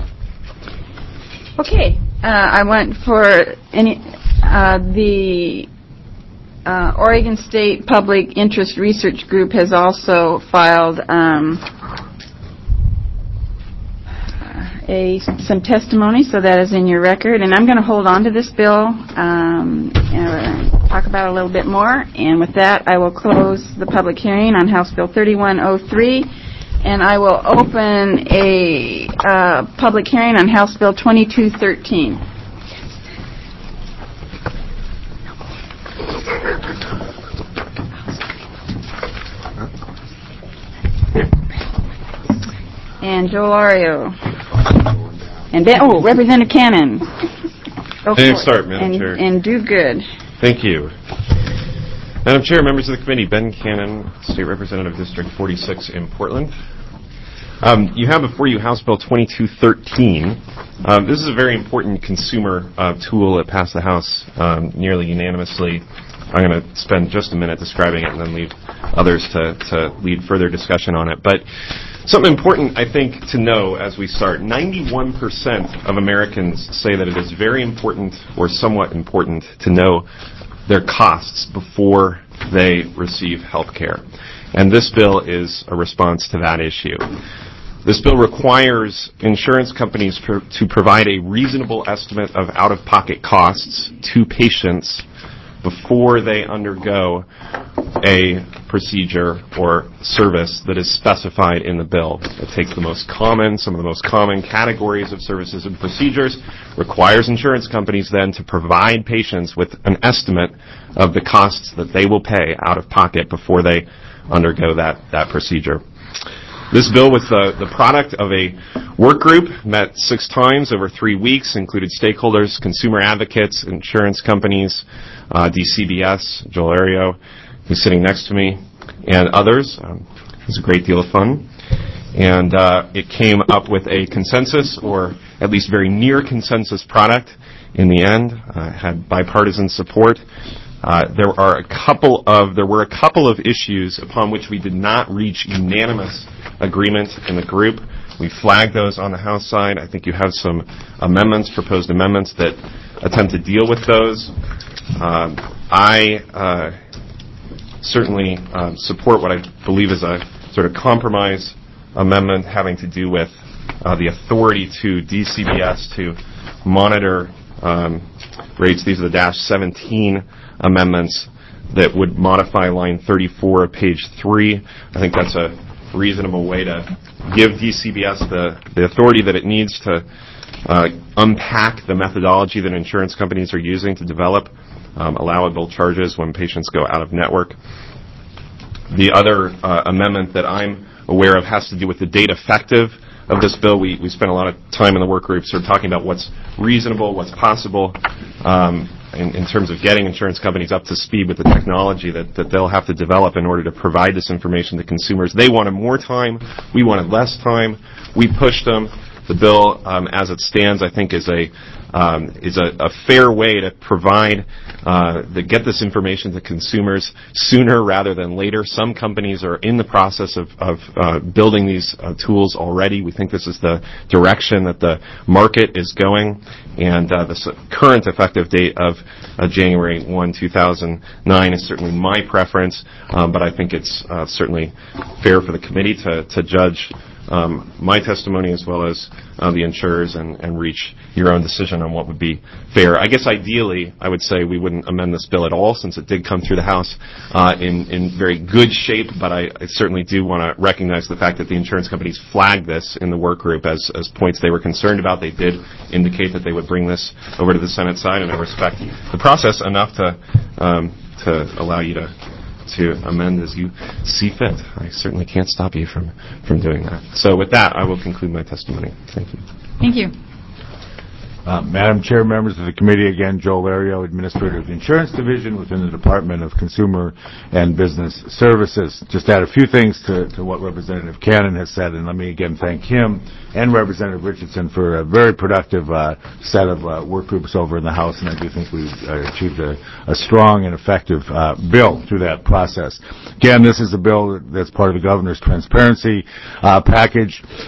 Okay, uh, I want for any uh, the uh, Oregon State Public Interest Research Group has also filed um, a some testimony, so that is in your record. And I'm going to hold on to this bill um, and talk about it a little bit more. And with that, I will close the public hearing on House Bill thirty-one oh three, and I will open a uh, public hearing on House Bill twenty-two thirteen. And Joel Ario. And then, oh, Representative Cannon. Go Hey, for start, it. Madam and, Chair. And do good. Thank you. Madam Chair, members of the committee, Ben Cannon, State Representative District forty-six in Portland. Um, you have before you House Bill twenty-two thirteen. Um, this is a very important consumer uh, tool that passed the House um, nearly unanimously. I'm going to spend just a minute describing it and then leave others to, to lead further discussion on it. But something important, I think, to know as we start. ninety-one percent of Americans say that it is very important or somewhat important to know their costs before they receive health care. And this bill is a response to that issue. This bill requires insurance companies for, to provide a reasonable estimate of out-of-pocket costs to patients before they undergo a procedure or service that is specified in the bill. It takes the most common, some of the most common categories of services and procedures, requires insurance companies then to provide patients with an estimate of the costs that they will pay out of pocket before they undergo that, that procedure. This bill was the, the product of a work group, met six times over three weeks, included stakeholders, consumer advocates, insurance companies, uh, D C B S, Joel Ario, who's sitting next to me, and others. Um, it was a great deal of fun. And uh, it came up with a consensus, or at least very near consensus product in the end. Uh, it had bipartisan support. Uh, there are a couple of there were a couple of issues upon which we did not reach unanimous agreement in the group. We flagged those on the House side. I think you have some amendments, proposed amendments that attempt to deal with those. Um, I uh, certainly um, support what I believe is a sort of compromise amendment having to do with uh, the authority to D C B S to monitor um, rates. These are the dash seventeen amendments that would modify line thirty-four of page three. I think that's a reasonable way to give D C B S the, the authority that it needs to uh, unpack the methodology that insurance companies are using to develop um, allowable charges when patients go out of network. The other uh, amendment that I'm aware of has to do with the date effective of this bill. We, we spent a lot of time in the work group sort of talking about what's reasonable, what's possible, um, in, in terms of getting insurance companies up to speed with the technology that, that they'll have to develop in order to provide this information to consumers. They wanted more time. We wanted less time. We pushed them. The bill, um, as it stands, I think is a um, is a, a fair way to provide uh, to get this information to consumers sooner rather than later. Some companies are in the process of, of uh, building these uh, tools already. We think this is the direction that the market is going, and uh, the current effective date of uh, January first, two thousand nine is certainly my preference, um, but I think it's uh, certainly fair for the committee to, to judge Um, my testimony as well as uh, the insurers and, and reach your own decision on what would be fair. I guess ideally, I would say we wouldn't amend this bill at all since it did come through the House uh, in, in very good shape, but I, I certainly do want to recognize the fact that the insurance companies flagged this in the work group as, as points they were concerned about. They did indicate that they would bring this over to the Senate side, and I respect the process enough to, um, to allow you to to amend as you see fit. I certainly can't stop you from, from doing that. So with that, I will conclude my testimony. Thank you. Thank you. Uh, Madam Chair, members of the committee, again, Joel Ario, Administrator of the Insurance Division within the Department of Consumer and Business Services. Just add a few things to, to what Representative Cannon has said, and let me again thank him and Representative Richardson for a very productive uh, set of uh, work groups over in the House, and I do think we've uh, achieved a, a strong and effective uh, bill through that process. Again, this is a bill that's part of the Governor's transparency uh, package.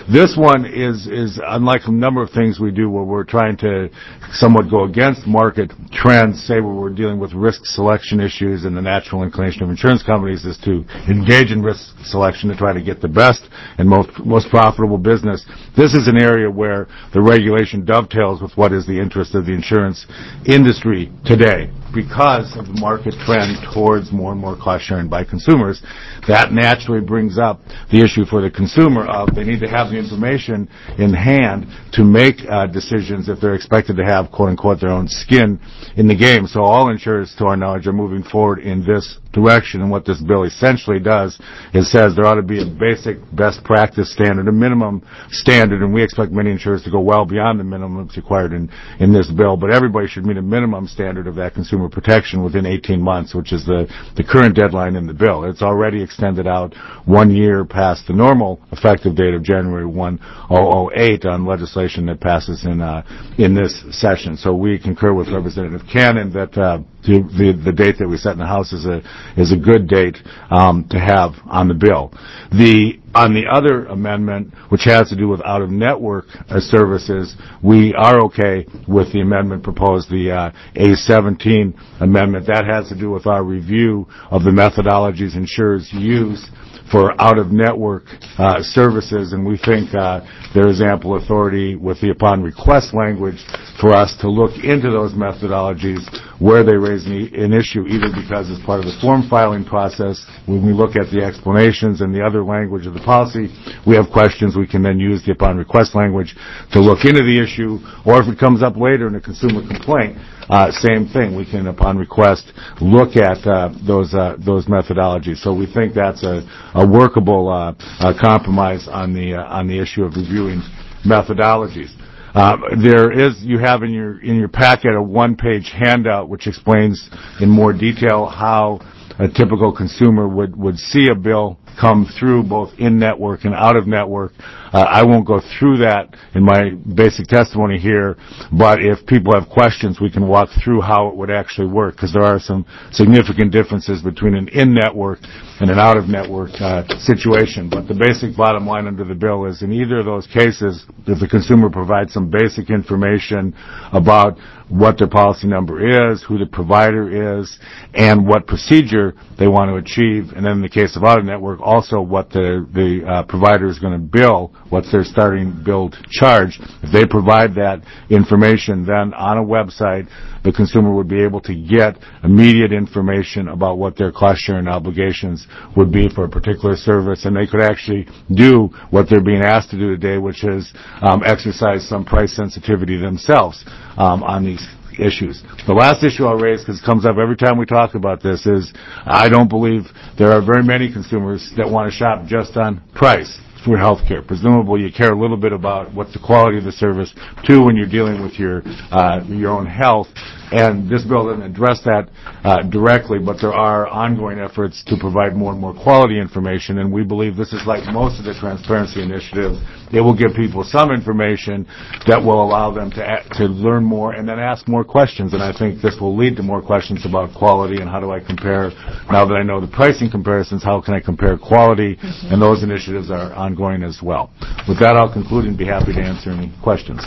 This one is, is unlike a number of things we do where we're trying to somewhat go against market trends, say where we're dealing with risk selection issues, and the natural inclination of insurance companies is to engage in risk selection to try to get the best and most, most profitable business. This is an area where the regulation dovetails with what is the interest of the insurance industry today. Because of the market trend towards more and more cost sharing by consumers, that naturally brings up the issue for the consumer of they need to have the information in hand to make uh, decisions if they're expected to have, quote unquote, their own skin in the game. So all insurers, to our knowledge, are moving forward in this direction. And what this bill essentially does is says there ought to be a basic best practice standard, a minimum standard, and we expect many insurers to go well beyond the minimums required in, in this bill. But everybody should meet a minimum standard of that consumer protection within eighteen months, which is the, the current deadline in the bill. It's already extended out one year past the normal effective date of January first, two thousand eight on legislation that passes in uh, in this session. So we concur with Representative Cannon that uh, the, the the date that we set in the House is a is a good date um, to have on the bill. The On the other amendment, which has to do with out-of-network uh, services, we are okay with the amendment proposed, the uh, A seventeen amendment. That has to do with our review of the methodologies insurers use for out-of-network uh, services, and we think uh, there is ample authority with the upon request language for us to look into those methodologies where they raise an, an issue, either because as part of the form filing process, when we look at the explanations and the other language of the policy, we have questions, we can then use the upon request language to look into the issue, or if it comes up later in a consumer complaint, uh, same thing, we can, upon request, look at uh, those uh, those methodologies. So we think that's a, a workable uh, uh, compromise on the uh, on the issue of reviewing methodologies. Uh, there is, you have in your in your packet a one-page handout which explains in more detail how a typical consumer would, would see a bill come through both in-network and out-of-network. Uh, I won't go through that in my basic testimony here, but if people have questions, we can walk through how it would actually work, because there are some significant differences between an in-network and an out-of-network uh, situation. But the basic bottom line under the bill is in either of those cases, if the consumer provides some basic information about what their policy number is, who the provider is, and what procedure they want to achieve, and then in the case of out-of-network, also what the, the uh, provider is going to bill, what's their starting billed charge. If they provide that information, then on a website, the consumer would be able to get immediate information about what their cost-sharing obligations would be for a particular service, and they could actually do what they're being asked to do today, which is um, exercise some price sensitivity themselves um, on these issues. The last issue I'll raise, because it comes up every time we talk about this, is I don't believe there are very many consumers that want to shop just on price for health care. Presumably you care a little bit about what the quality of the service, too, when you're dealing with your uh, your own health. And this bill doesn't address that uh, directly, but there are ongoing efforts to provide more and more quality information, and we believe this is like most of the transparency initiatives. It will give people some information that will allow them to a- to learn more and then ask more questions, and I think this will lead to more questions about quality and how do I compare, now that I know the pricing comparisons, how can I compare quality, mm-hmm. and those initiatives are ongoing as well. With that, I'll conclude and be happy to answer any questions.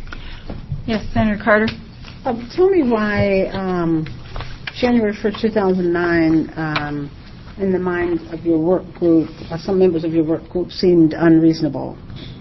Yes, Senator Carter. Uh, tell me why um, January first, two thousand nine, um, in the mind of your work group, or some members of your work group, seemed unreasonable.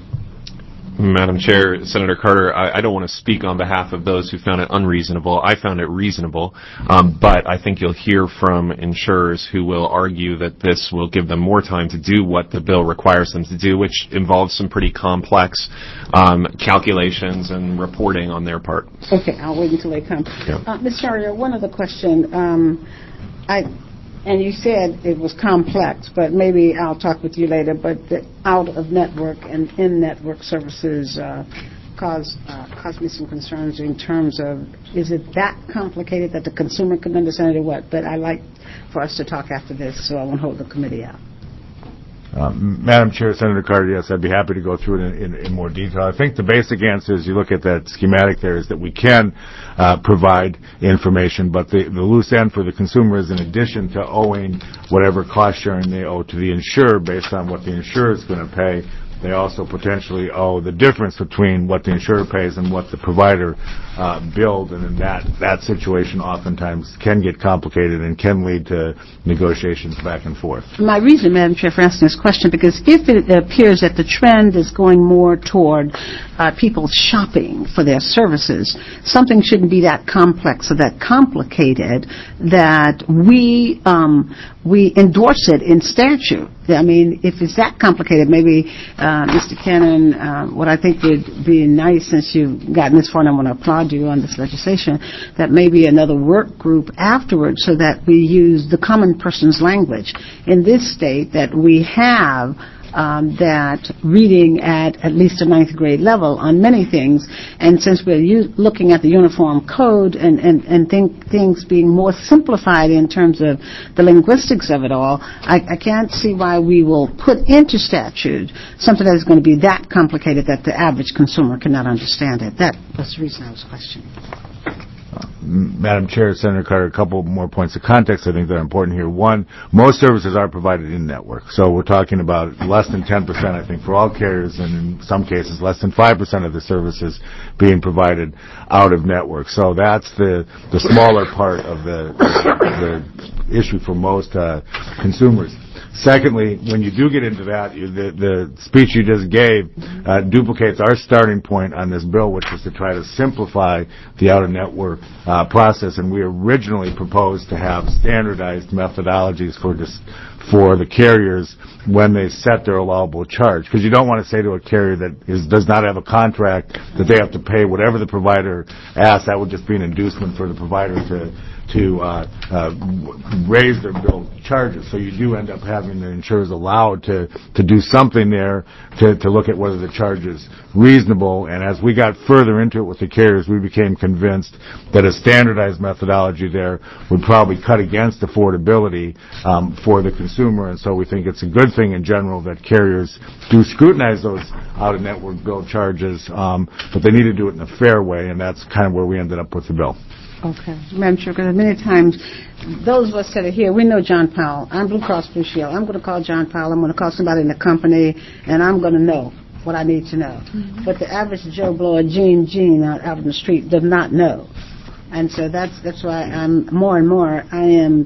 Madam Chair, Senator Carter, I, I don't want to speak on behalf of those who found it unreasonable. I found it reasonable, um, but I think you'll hear from insurers who will argue that this will give them more time to do what the bill requires them to do, which involves some pretty complex um, calculations and reporting on their part. Okay, I'll wait until they come. Yeah. Uh, Miz Charrier, one other question. Um, I... And you said it was complex, but maybe I'll talk with you later, but the out-of-network and in-network services uh, cause, uh, cause me some concerns in terms of, is it that complicated that the consumer can understand it or what? But I'd like for us to talk after this, so I won't hold the committee out. Um, Madam Chair, Senator Carter, yes, I'd be happy to go through it in, in, in more detail. I think the basic answer, as you look at that schematic there, is that we can uh, provide information, but the, the loose end for the consumer is in addition to owing whatever cost sharing they owe to the insurer based on what the insurer is going to pay, they also potentially owe the difference between what the insurer pays and what the provider uh, billed, and in that, that situation oftentimes can get complicated and can lead to negotiations back and forth. My reason, Madam Chair, for asking this question, because if it appears that the trend is going more toward uh, people shopping for their services, something shouldn't be that complex or that complicated that we um, we endorse it in statute. I mean, if it's that complicated, maybe, uh, Mister Cannon, uh, what I think would be nice, since you've gotten this far, and I want to applaud you on this legislation, that maybe another work group afterwards so that we use the common person's language. In this state, that we have Um, that reading at at least a ninth grade level on many things, and since we're u- looking at the uniform code and, and, and think things being more simplified in terms of the linguistics of it all, I, I can't see why we will put into statute something that is going to be that complicated that the average consumer cannot understand it. That was the reason I was questioning. Madam Chair, Senator Carter, a couple more points of context I think that are important here. One, most services are provided in network. So we're talking about less than ten percent, I think, for all carriers, and in some cases less than five percent of the services being provided out of network. So that's the, the smaller part of the, the issue for most uh, consumers. Secondly, when you do get into that, you, the, the speech you just gave uh, duplicates our starting point on this bill, which is to try to simplify the out-of-network uh, process. And we originally proposed to have standardized methodologies for dis- for the carriers when they set their allowable charge. Because you don't want to say to a carrier that is, does not have a contract that they have to pay whatever the provider asks. That would just be an inducement for the provider to to uh, uh, raise their bill charges. So you do end up having the insurers allowed to, to do something there to, to look at whether the charge is reasonable. And as we got further into it with the carriers, we became convinced that a standardized methodology there would probably cut against affordability um, for the consumer. And so we think it's a good thing in general that carriers do scrutinize those out-of-network bill charges, um, but they need to do it in a fair way, and that's kind of where we ended up with the bill. Okay. Madam Chair, because many times those of us that are here, we know John Powell. I'm Blue Cross Blue Shield. I'm going to call John Powell. I'm going to call somebody in the company, and I'm going to know what I need to know. Mm-hmm. But the average Joe Blow or Jean Jean out, out on the street does not know. And so that's that's why I'm more and more I am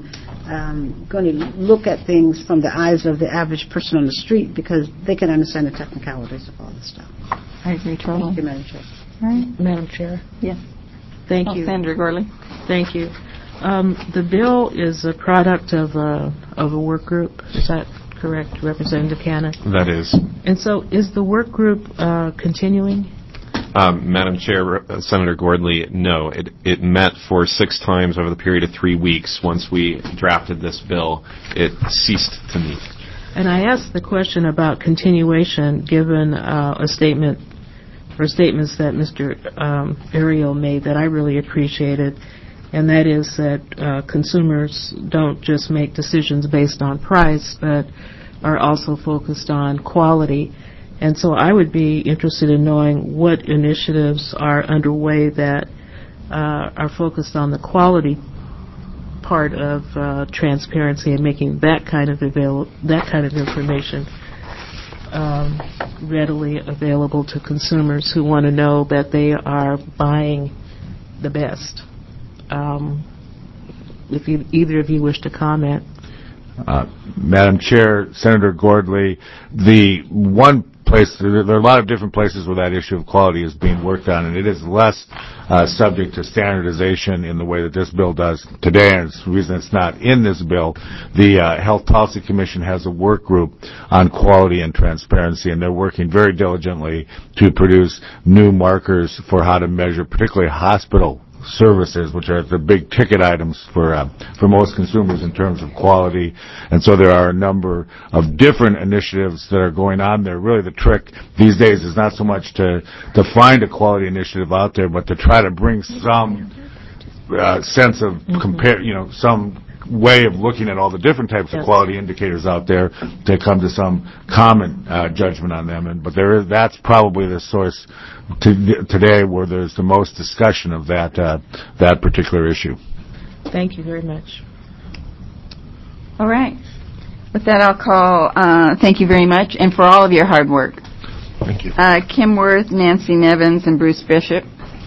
um, going to look at things from the eyes of the average person on the street, because they can understand the technicalities of all this stuff. I agree totally. Thank you, Madam Chair. All right. Madam Chair. Yes. Thank oh, you. Senator Gordley. Thank you. Um, the bill is a product of a, of a work group. Is that correct, Representative Cannon? That is. And so is the work group uh, continuing? Um, Madam Chair, uh, Senator Gordley, no. It, it met for six times over the period of three weeks. Once we drafted this bill, it ceased to meet. And I asked the question about continuation given uh, a statement or statements that Mister Um, Ariel made that I really appreciated, and that is that uh, consumers don't just make decisions based on price, but are also focused on quality. And so I would be interested in knowing what initiatives are underway that uh, are focused on the quality part of uh, transparency and making that kind of avail- that kind of information Um, readily available to consumers who want to know that they are buying the best. Um, if you, either of you wish to comment. Uh, Madam Chair, Senator Gordley, the one place, there are a lot of different places where that issue of quality is being worked on, and it is less uh, subject to standardization in the way that this bill does today, and it's the reason it's not in this bill. The uh, Health Policy Commission has a work group on quality and transparency, and they're working very diligently to produce new markers for how to measure particularly hospital services, which are the big ticket items for uh, for most consumers in terms of quality. And so there are a number of different initiatives that are going on there. Really the trick these days is not so much to, to find a quality initiative out there, but to try to bring some uh, sense of compare, you know, some way of looking at all the different types of quality indicators out there to come to some common uh, judgment on them. And but there is that's probably the source to, today where there's the most discussion of that uh, that particular issue. Thank you very much. All right. With that, I'll call. Uh, thank you very much, and for all of your hard work. Thank you. Uh, Kim Worth, Nancy Nevins, and Bruce Bishop.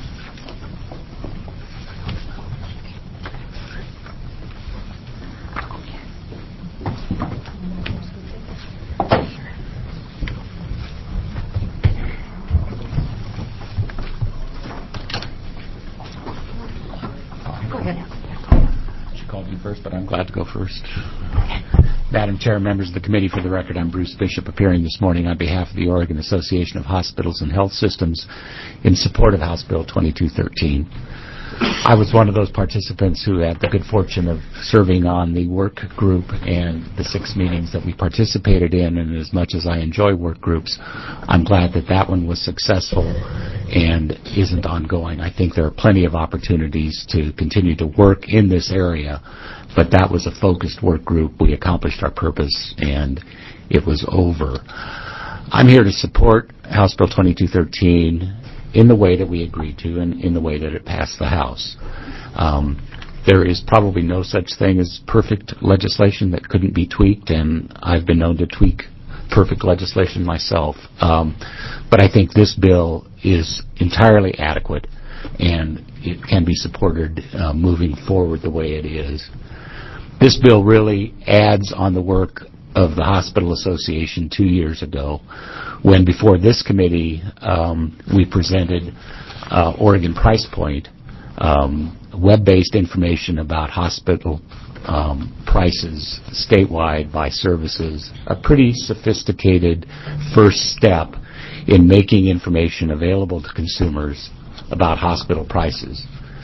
First, but I'm glad to go first. Madam Chair, members of the committee, for the record, I'm Bruce Bishop, appearing this morning on behalf of the Oregon Association of Hospitals and Health Systems in support of House Bill twenty-two thirteen. I was one of those participants who had the good fortune of serving on the work group and the six meetings that we participated in, and as much as I enjoy work groups, I'm glad that that one was successful and isn't ongoing. I think there are plenty of opportunities to continue to work in this area, but that was a focused work group. We accomplished our purpose, and it was over. I'm here to support House Bill twenty-two thirteen in the way that we agreed to and in the way that it passed the House. Um, there is probably no such thing as perfect legislation that couldn't be tweaked, and I've been known to tweak perfect legislation myself. Um, but I think this bill is entirely adequate, and it can be supported uh, moving forward the way it is. This bill really adds on the work of the Hospital Association two years ago, when before this committee um, we presented uh, Oregon Price Point, um, web-based information about hospital um, prices statewide by services, a pretty sophisticated first step in making information available to consumers about hospital prices.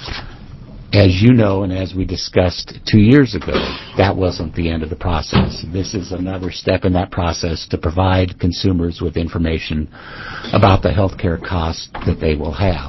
As you know, and as we discussed two years ago, that wasn't the end of the process. This is another step in that process to provide consumers with information about the health care costs that they will have.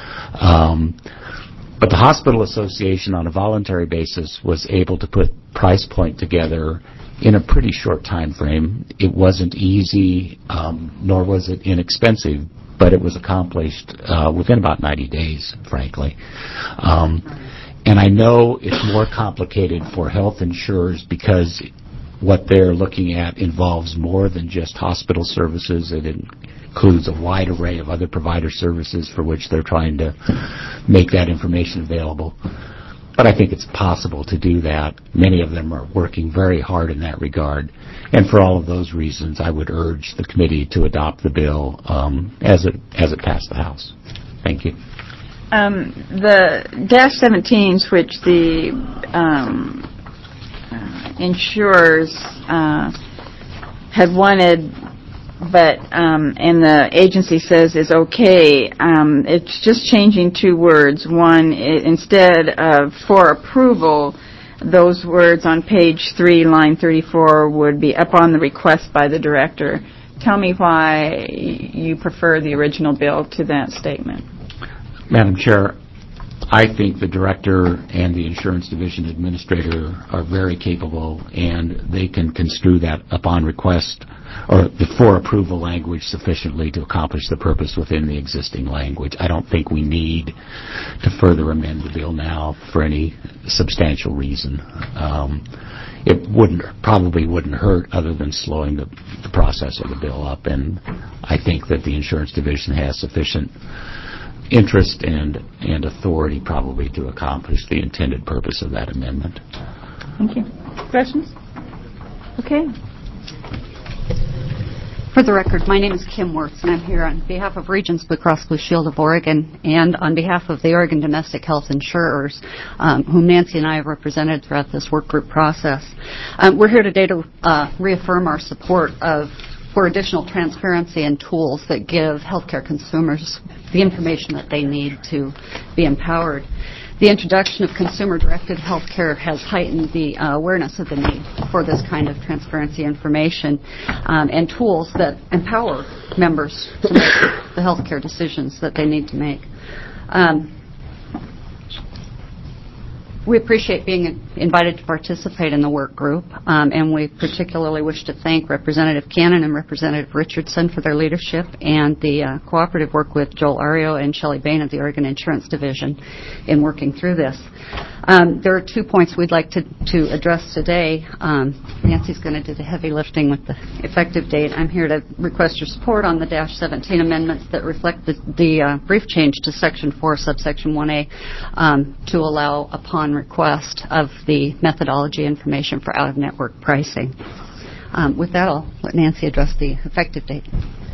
Um, but the Hospital Association, on a voluntary basis, was able to put Price Point together in a pretty short time frame. It wasn't easy, um, nor was it inexpensive, but it was accomplished uh, within about ninety days, frankly. Um, and I know it's more complicated for health insurers because what they're looking at involves more than just hospital services. It includes a wide array of other provider services for which they're trying to make that information available. But I think it's possible to do that. Many of them are working very hard in that regard. And for all of those reasons, I would urge the committee to adopt the bill um, as it as it passed the House. Thank you. Um, the dash seventeens, which the um, uh, insurers uh, had wanted, but um, and the agency says is okay. Um, it's just changing two words. One, it, instead of for approval, those words on page three, line thirty-four, would be up on the request by the director. Tell me why you prefer the original bill to that statement. Madam Chair, I think the director and the insurance division administrator are very capable, and they can construe that upon request or the for approval language sufficiently to accomplish the purpose within the existing language. I don't think we need to further amend the bill now for any substantial reason. Um, it wouldn't probably wouldn't hurt other than slowing the, the process of the bill up, and I think that the insurance division has sufficient interest and, and authority probably to accomplish the intended purpose of that amendment. Thank you. Questions? Okay. For the record, my name is Kim Wirtz, and I'm here on behalf of Regents Blue Cross Blue Shield of Oregon and on behalf of the Oregon Domestic Health Insurers, um, whom Nancy and I have represented throughout this work group process. Um, we're here today to uh, reaffirm our support of for additional transparency and tools that give healthcare consumers the information that they need to be empowered. The introduction of consumer-directed healthcare has heightened the uh, awareness of the need for this kind of transparency information um, and tools that empower members to make the healthcare decisions that they need to make. Um, We appreciate being invited to participate in the work group, um, and we particularly wish to thank Representative Cannon and Representative Richardson for their leadership and the uh, cooperative work with Joel Ario and Shelley Bain of the Oregon Insurance Division in working through this. Um, there are two points we'd like to, to address today. Um, Nancy's going to do the heavy lifting with the effective date. I'm here to request your support on the dash seventeen amendments that reflect the, the uh, brief change to Section four, subsection one A, um, to allow upon request of the methodology information for out-of-network pricing. Um, with that, I'll let Nancy address the effective date.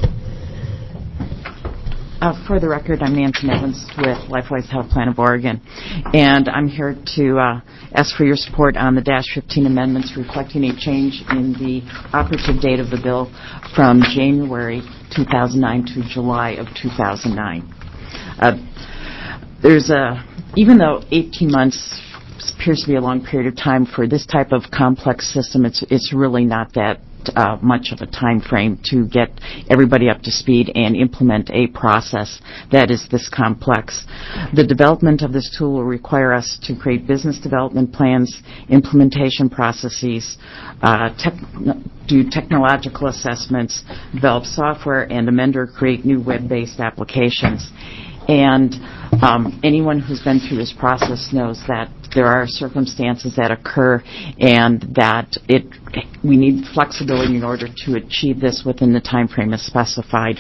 Uh, for the record, I'm Nancy Evans with LifeWise Health Plan of Oregon, and I'm here to uh, ask for your support on the dash fifteen amendments reflecting a change in the operative date of the bill from January two thousand nine to July of two thousand nine. Uh, there's a, even though eighteen months appears to be a long period of time for this type of complex system, it's it's really not that Uh, much of a time frame to get everybody up to speed and implement a process that is this complex. The development of this tool will require us to create business development plans, implementation processes, uh, tech- do technological assessments, develop software, and amend or create new web-based applications. And um, anyone who's been through this process knows that there are circumstances that occur and that it we need flexibility in order to achieve this within the time frame as specified.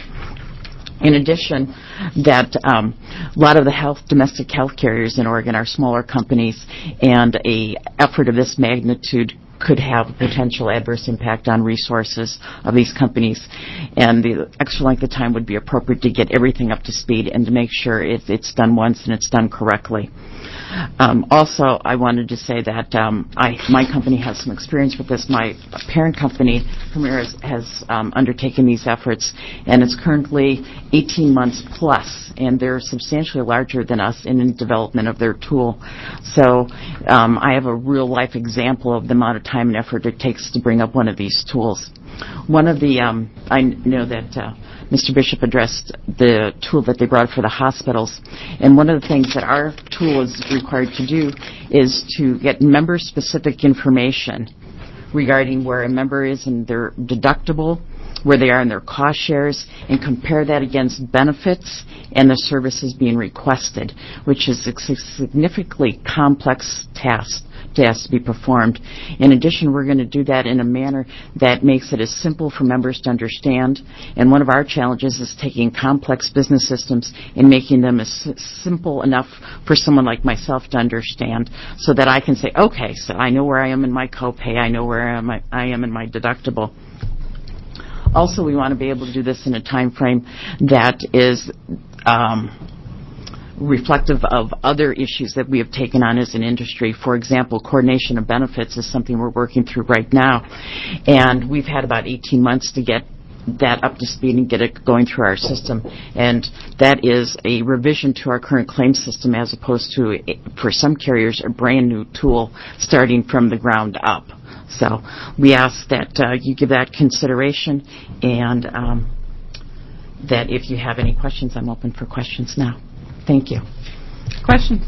In addition, that um, a lot of the health, domestic health carriers in Oregon are smaller companies, and a effort of this magnitude could have a potential adverse impact on resources of these companies, and the extra length of time would be appropriate to get everything up to speed and to make sure it, it's done once and it's done correctly. Um, also, I wanted to say that um, I, my company has some experience with this. My parent company, Premier, has, has um, undertaken these efforts, and it's currently eighteen months plus, and they're substantially larger than us in the development of their tool. So um, I have a real-life example of the amount of time and effort it takes to bring up one of these tools. One of the, um, I know that uh, Mister Bishop addressed the tool that they brought for the hospitals, and one of the things that our tool is required to do is to get member-specific information regarding where a member is in their deductible, where they are in their cost shares, and compare that against benefits and the services being requested, which is a significantly complex task that has to be performed. In addition, we're going to do that in a manner that makes it as simple for members to understand. And one of our challenges is taking complex business systems and making them as simple enough for someone like myself to understand, so that I can say, okay, so I know where I am in my copay, I know where I am, I am in my deductible. Also, we want to be able to do this in a time frame that is um, reflective of other issues that we have taken on as an industry. For example, coordination of benefits is something we're working through right now, and we've had about eighteen months to get that up to speed and get it going through our system, and that is a revision to our current claim system as opposed to, for some carriers, a brand new tool starting from the ground up. So we ask that uh, you give that consideration, and um, that if you have any questions, I'm open for questions now. Thank you. Questions?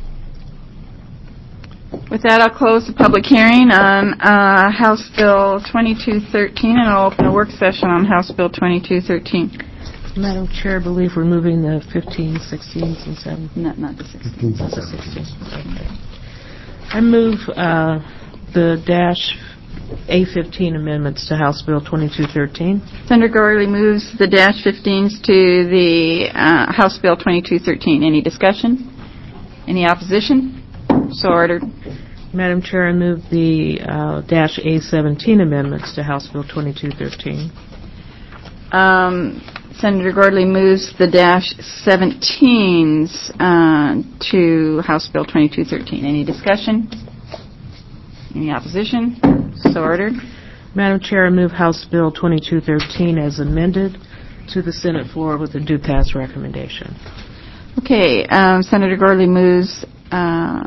With that, I'll close the public hearing on uh, House Bill twenty-two thirteen, and I'll open a work session on House Bill twenty-two thirteen. Madam Chair, I believe we're moving the fifteen, sixteens, and seventeens. Not, not the sixteens. Not the sixteens. Okay. I move uh, the dash A fifteen amendments to House Bill twenty-two thirteen. Senator Gorley moves the dash fifteens to the uh, House Bill twenty-two thirteen. Any discussion? Any opposition? So ordered. Madam Chair, I move the uh, dash A seventeen amendments to House Bill twenty-two thirteen. Um, Senator Gordley moves the dash seventeens uh, to House Bill twenty-two thirteen. Any discussion? Any opposition? So ordered. Madam Chair, I move House Bill twenty-two thirteen as amended to the Senate floor with a due pass recommendation. Okay. Um, Senator Gordley moves uh,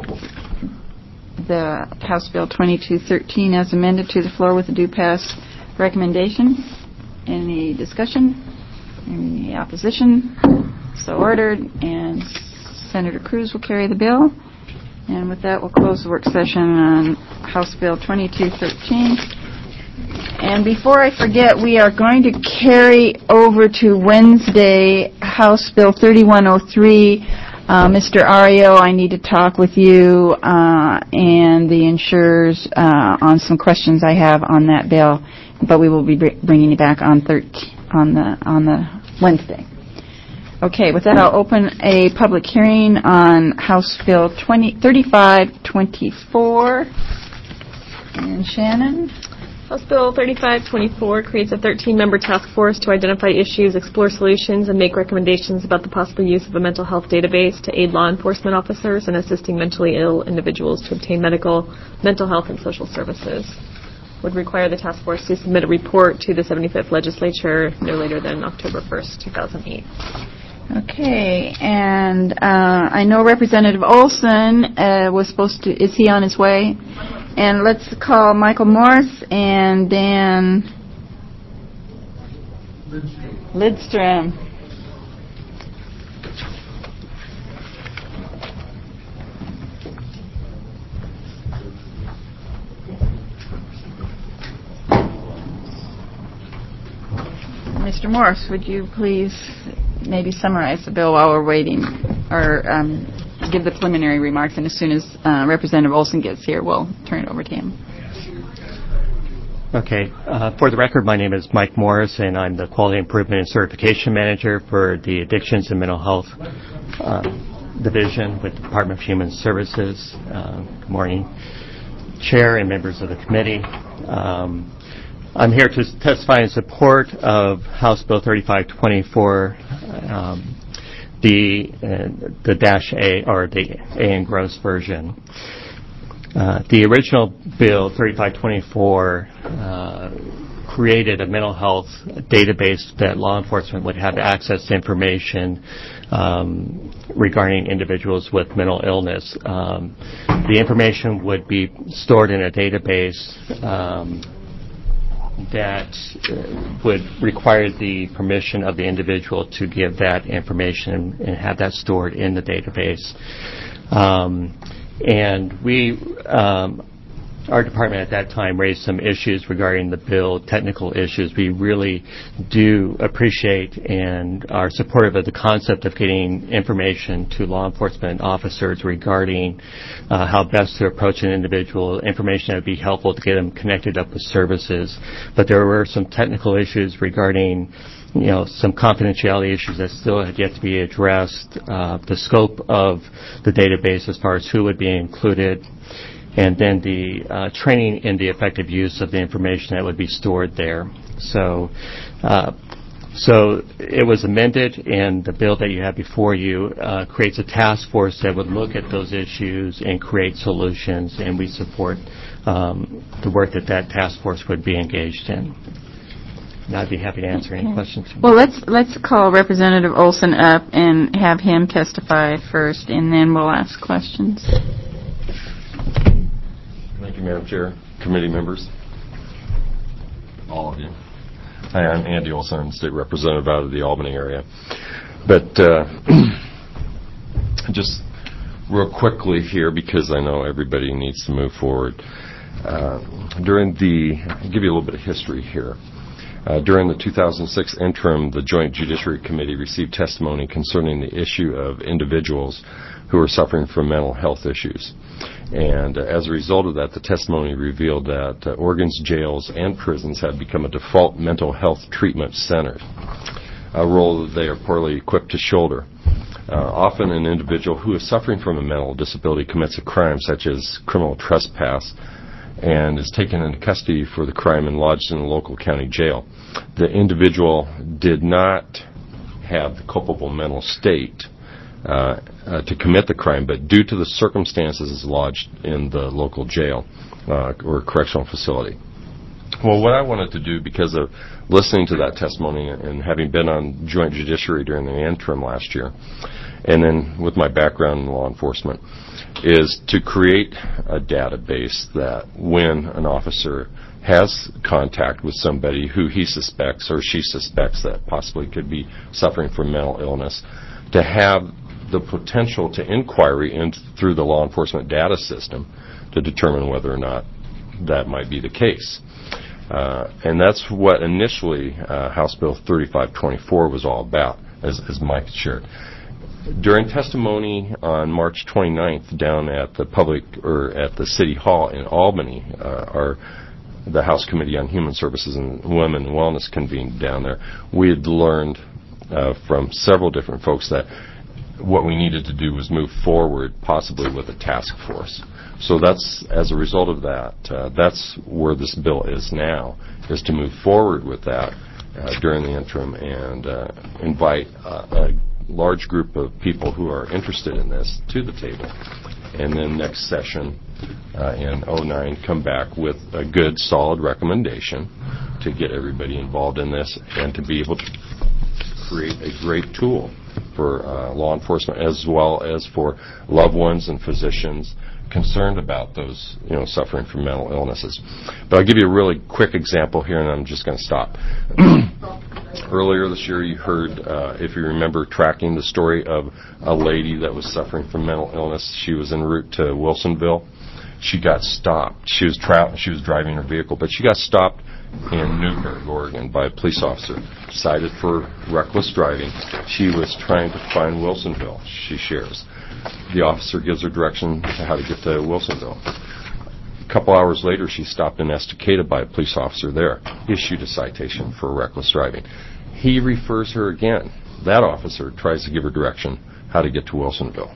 the House Bill twenty-two thirteen as amended to the floor with a due pass recommendation. Any discussion? Any opposition? So ordered. And Senator Cruz will carry the bill. And with that, we'll close the work session on House Bill twenty-two thirteen. And before I forget, we are going to carry over to Wednesday House Bill thirty-one oh three. Uh, Mister Ario, I need to talk with you uh, and the insurers uh, on some questions I have on that bill, but we will be br- bringing it back on thirteen, on the on the Wednesday. Okay, with that, I'll open a public hearing on House Bill thirty-five twenty-four. And Shannon? House Bill thirty-five twenty-four creates a thirteen-member task force to identify issues, explore solutions, and make recommendations about the possible use of a mental health database to aid law enforcement officers in assisting mentally ill individuals to obtain medical, mental health, and social services. Would require the task force to submit a report to the seventy-fifth legislature no later than October first, two thousand eight. Okay, and uh, I know Representative Olson uh, was supposed to, is he on his way? And let's call Michael Morse and Dan Lidstrom. Mister Morse, would you please maybe summarize the bill while we're waiting, or um, give the preliminary remarks, and as soon as uh, Representative Olson gets here, we'll turn it over to him. Okay. Uh, for the record, my name is Mike Morris, and I'm the Quality Improvement and Certification Manager for the Addictions and Mental Health uh, Division with the Department of Human Services. Uh, good morning, Chair and members of the committee. Um, I'm here to testify in support of House Bill thirty-five twenty-four, um, the uh, the dash A, or the A and gross version. Uh, the original bill, thirty-five twenty-four, uh, created a mental health database that law enforcement would have access to information um, regarding individuals with mental illness. Um, the information would be stored in a database um, that uh, would require the permission of the individual to give that information and have that stored in the database. Um, and we, um, our department at that time raised some issues regarding the bill, technical issues. We really do appreciate and are supportive of the concept of getting information to law enforcement officers regarding uh, how best to approach an individual, information that would be helpful to get them connected up with services. But there were some technical issues regarding, you know, some confidentiality issues that still had yet to be addressed, uh, the scope of the database as far as who would be included, and then the uh, training in the effective use of the information that would be stored there. So, uh, so it was amended, and the bill that you have before you uh, creates a task force that would look at those issues and create solutions, and we support um, the work that that task force would be engaged in. And I'd be happy to answer any questions. Well, let's let's call Representative Olson up and have him testify first, and then we'll ask questions. Thank you, Madam Chair, committee members, all of you. Hi, I'm Andy Olson. I'm state representative out of the Albany area. But uh, just real quickly here, because I know everybody needs to move forward. Uh, during the, I'll give you a little bit of history here. Uh, during the two thousand six interim, the Joint Judiciary Committee received testimony concerning the issue of individuals who are suffering from mental health issues. And uh, as a result of that, the testimony revealed that uh, Oregon's jails and prisons have become a default mental health treatment center, a role that they are poorly equipped to shoulder. Uh, often an individual who is suffering from a mental disability commits a crime such as criminal trespass and is taken into custody for the crime and lodged in a local county jail. The individual did not have the culpable mental state Uh, uh, to commit the crime, but due to the circumstances is lodged in the local jail uh, or correctional facility. Well, what I wanted to do, because of listening to that testimony and having been on Joint Judiciary during the interim last year, and then with my background in law enforcement, is to create a database that when an officer has contact with somebody who he suspects or she suspects that possibly could be suffering from mental illness, to have the potential to inquiry in, through the law enforcement data system to determine whether or not that might be the case. Uh, and that's what initially uh, House Bill thirty-five twenty-four was all about, as, as Mike shared. During testimony on March twenty-ninth down at the public or at the City Hall in Albany, uh, our the House Committee on Human Services and Women and Wellness convened down there. We had learned uh, from several different folks that what we needed to do was move forward, possibly with a task force. So that's, as a result of that, uh, that's where this bill is now, is to move forward with that uh, during the interim and uh, invite uh, a large group of people who are interested in this to the table. And then next session uh, in oh nine come back with a good, solid recommendation to get everybody involved in this and to be able to create a great tool for uh, law enforcement as well as for loved ones and physicians concerned about those, you know, suffering from mental illnesses. But I'll give you a really quick example here, and I'm just going to stop. Earlier this year, you heard, uh, if you remember, tracking the story of a lady that was suffering from mental illness. She was en route to Wilsonville. She got stopped. She was tra- she was driving her vehicle, but she got stopped in Newburgh, Oregon, by a police officer, cited for reckless driving. She was trying to find Wilsonville, she shares. The officer gives her direction to how to get to Wilsonville. A couple hours later, she's stopped in Estacada by a police officer there, issued a citation for reckless driving. He refers her again. That officer tries to give her direction how to get to Wilsonville.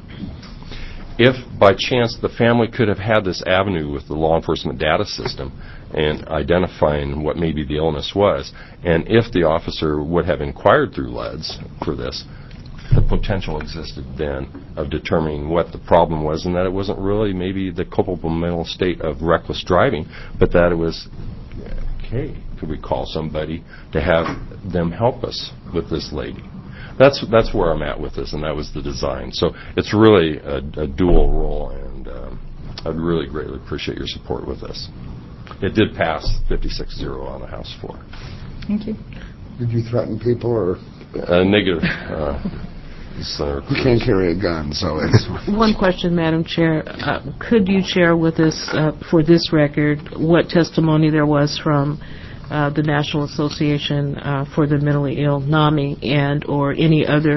If by chance the family could have had this avenue with the law enforcement data system and identifying what maybe the illness was, and if the officer would have inquired through L E D S for this, the potential existed then of determining what the problem was, and that it wasn't really maybe the culpable mental state of reckless driving, but that it was, okay, could we call somebody to have them help us with this lady? That's that's where I'm at with this, and that was the design. So it's really a, a dual role, and um, I'd really greatly appreciate your support with this. It did pass fifty-six zero on the House floor. Thank you. Did you threaten people or? Uh, negative. Uh, Senator Cruz. You can't carry a gun, so it's... One question, Madam Chair. Uh, could you share with us, uh, for this record, what testimony there was from uh, the National Association uh, for the Mentally Ill, NAMI, and or any other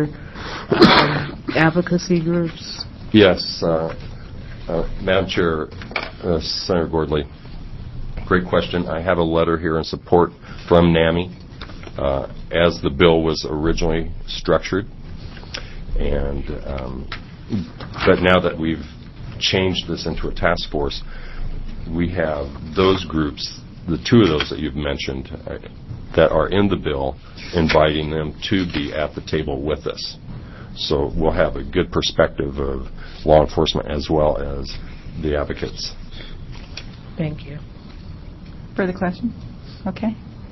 um, advocacy groups? Yes. Uh, uh, Madam Chair, uh, Senator Gordley, great question. I have a letter here in support from NAMI uh, as the bill was originally structured. And um, but now that we've changed this into a task force, we have those groups, the two of those that you've mentioned, uh, that are in the bill, inviting them to be at the table with us. So we'll have a good perspective of law enforcement as well as the advocates. Thank you. Further questions? Okay.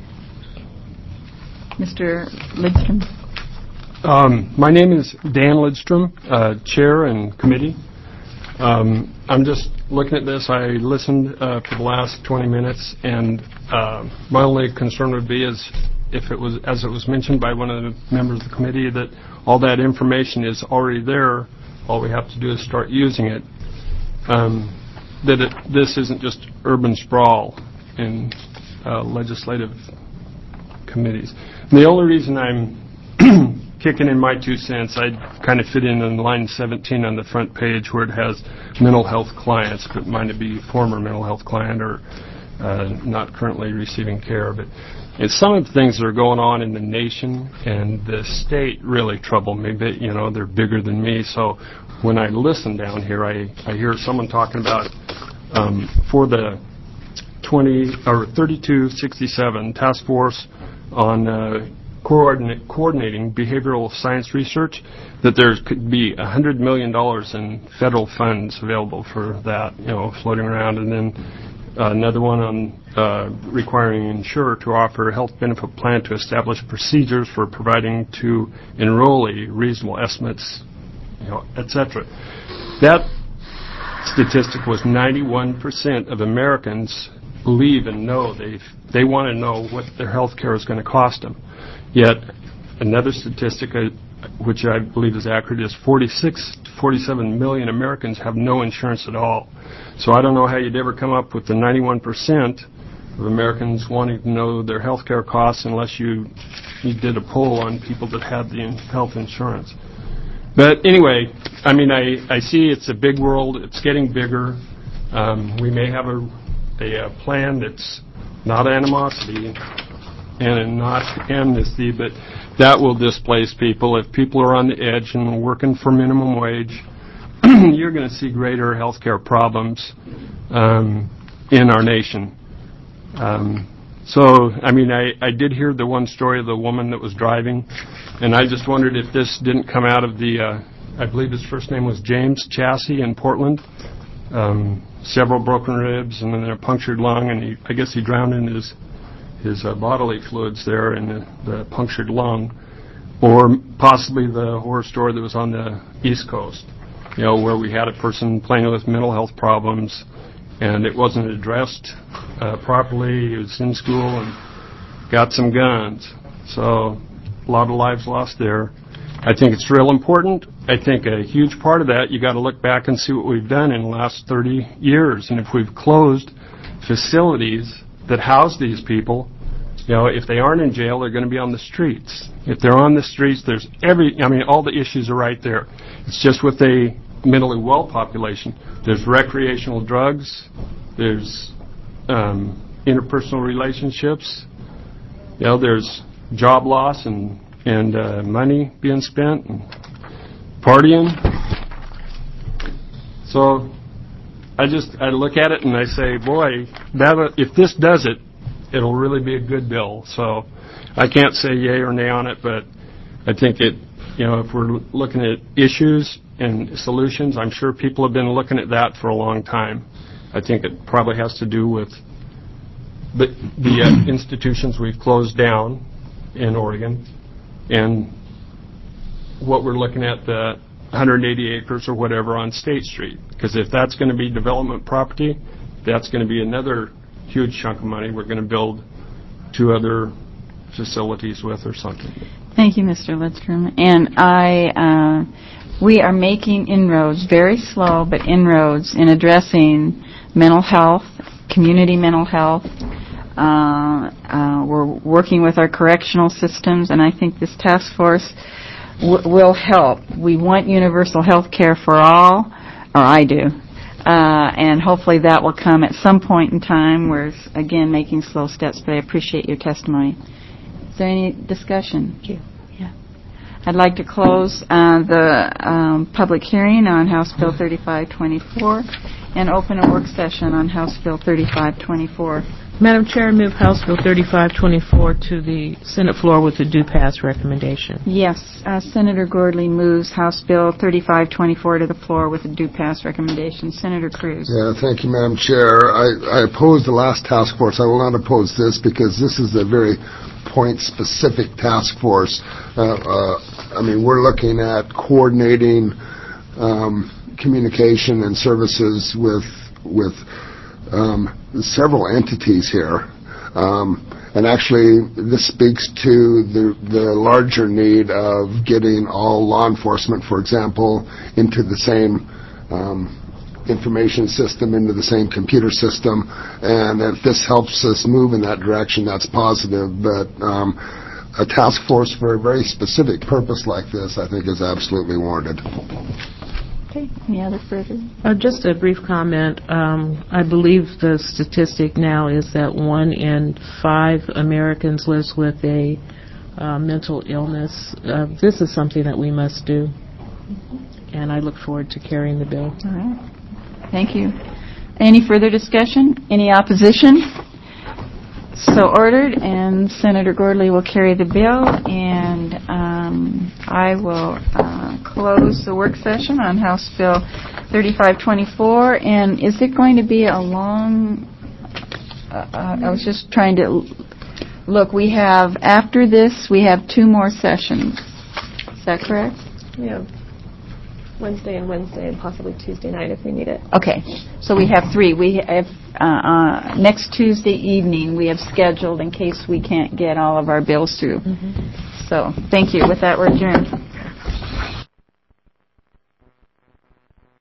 Mister Lidstrom. Um, my name is Dan Lidstrom, uh, Chair and Committee. Um, I'm just looking at this. I listened uh, for the last twenty minutes, and uh, my only concern would be is if it was, as it was mentioned by one of the members of the committee, that all that information is already there. All we have to do is start using it. Um, that it, this isn't just urban sprawl in uh, legislative committees. And the only reason I'm kicking in my two cents, I kind of fit in on line seventeen on the front page where it has mental health clients, but mine to be former mental health client or uh, not currently receiving care. But it's some of the things that are going on in the nation and the state really trouble me. But, you know, they're bigger than me. So when I listen down here, I, I hear someone talking about um, for the twenty or thirty-two sixty-seven task force on uh, Coordinate, coordinating behavioral science research, that there could be one hundred million dollars in federal funds available for that, you know, floating around. And then uh, another one on uh, requiring an insurer to offer a health benefit plan to establish procedures for providing to enrollee reasonable estimates, you know, et cetera. That statistic was ninety-one percent of Americans believe and know they they want to know what their health care is going to cost them. Yet, another statistic, uh, which I believe is accurate, is forty-six to forty-seven million Americans have no insurance at all. So I don't know how you'd ever come up with the ninety-one percent of Americans wanting to know their health care costs unless you, you did a poll on people that had the in- health insurance. But anyway, I mean, I, I see it's a big world. It's getting bigger. Um, we may have a, a, a plan that's not animosity and not amnesty, but that will displace people. If people are on the edge and working for minimum wage, you're going to see greater health care problems um, in our nation. Um, so, I mean, I, I did hear the one story of the woman that was driving, and I just wondered if this didn't come out of the, uh, I believe his first name was James Chassie in Portland. Um, several broken ribs and then a punctured lung, and he, I guess he drowned in his his uh, bodily fluids there in the, the punctured lung, or possibly the horror story that was on the East Coast, you know, where we had a person playing with mental health problems, and it wasn't addressed uh, properly. He was in school and got some guns. So a lot of lives lost there. I think it's real important. I think a huge part of that, you got to look back and see what we've done in the last thirty years. And if we've closed facilities that house these people, you know, if they aren't in jail, they're going to be on the streets. If they're on the streets, there's every, I mean, all the issues are right there. It's just with a mentally well population. There's recreational drugs. There's um, interpersonal relationships. You know, there's job loss and and uh, money being spent and partying. So I just I look at it and I say, boy, that if this does it, it'll really be a good bill. So I can't say yay or nay on it, but I think it, you know, if we're looking at issues and solutions, I'm sure people have been looking at that for a long time. I think it probably has to do with the, the uh, institutions we've closed down in Oregon, and what we're looking at, the one hundred eighty acres or whatever on State Street. Because if that's going to be development property, that's going to be another huge chunk of money we're going to build two other facilities with or something. Thank you, Mister Lidstrom. And I, uh, we are making inroads, very slow, but inroads in addressing mental health, community mental health. Uh, uh, we're working with our correctional systems, and I think this task force w- will help. We want universal health care for all, or I do, uh, and hopefully that will come at some point in time. We're, again, making slow steps, but I appreciate your testimony. Is there any discussion? Thank you. Yeah. I'd like to close uh, the um, public hearing on House Bill thirty-five twenty-four and open a work session on House Bill thirty-five twenty-four. Madam Chair, I move House Bill thirty-five twenty-four to the Senate floor with a due pass recommendation. Yes, uh, Senator Gordley moves House Bill thirty-five twenty-four to the floor with a due pass recommendation. Senator Cruz. Yeah, thank you, Madam Chair. I, I opposed the last task force. I will not oppose this because this is a very point-specific task force. Uh, uh, I mean, we're looking at coordinating um, communication and services with with Um, several entities here, um, and actually this speaks to the, the larger need of getting all law enforcement, for example, into the same um, information system, into the same computer system, and if this helps us move in that direction, that's positive, but um, a task force for a very specific purpose like this, I think, is absolutely warranted. Okay. Any other further? Uh, just a brief comment. Um, I believe the statistic now is that one in five Americans lives with a uh, mental illness. Uh, this is something that we must do, and I look forward to carrying the bill. All right. Thank you. Any further discussion? Any opposition? So ordered, and Senator Gordley will carry the bill, and um, I will uh, close the work session on House Bill thirty-five twenty-four. And is it going to be a long, uh, uh, I was just trying to look, we have, after this, we have two more sessions. Is that correct? We have Wednesday and Wednesday and possibly Tuesday night if we need it. Okay, so we have three. We have uh, uh, next Tuesday evening we have scheduled in case we can't get all of our bills through. Mm-hmm. So, thank you. With that, we're adjourned.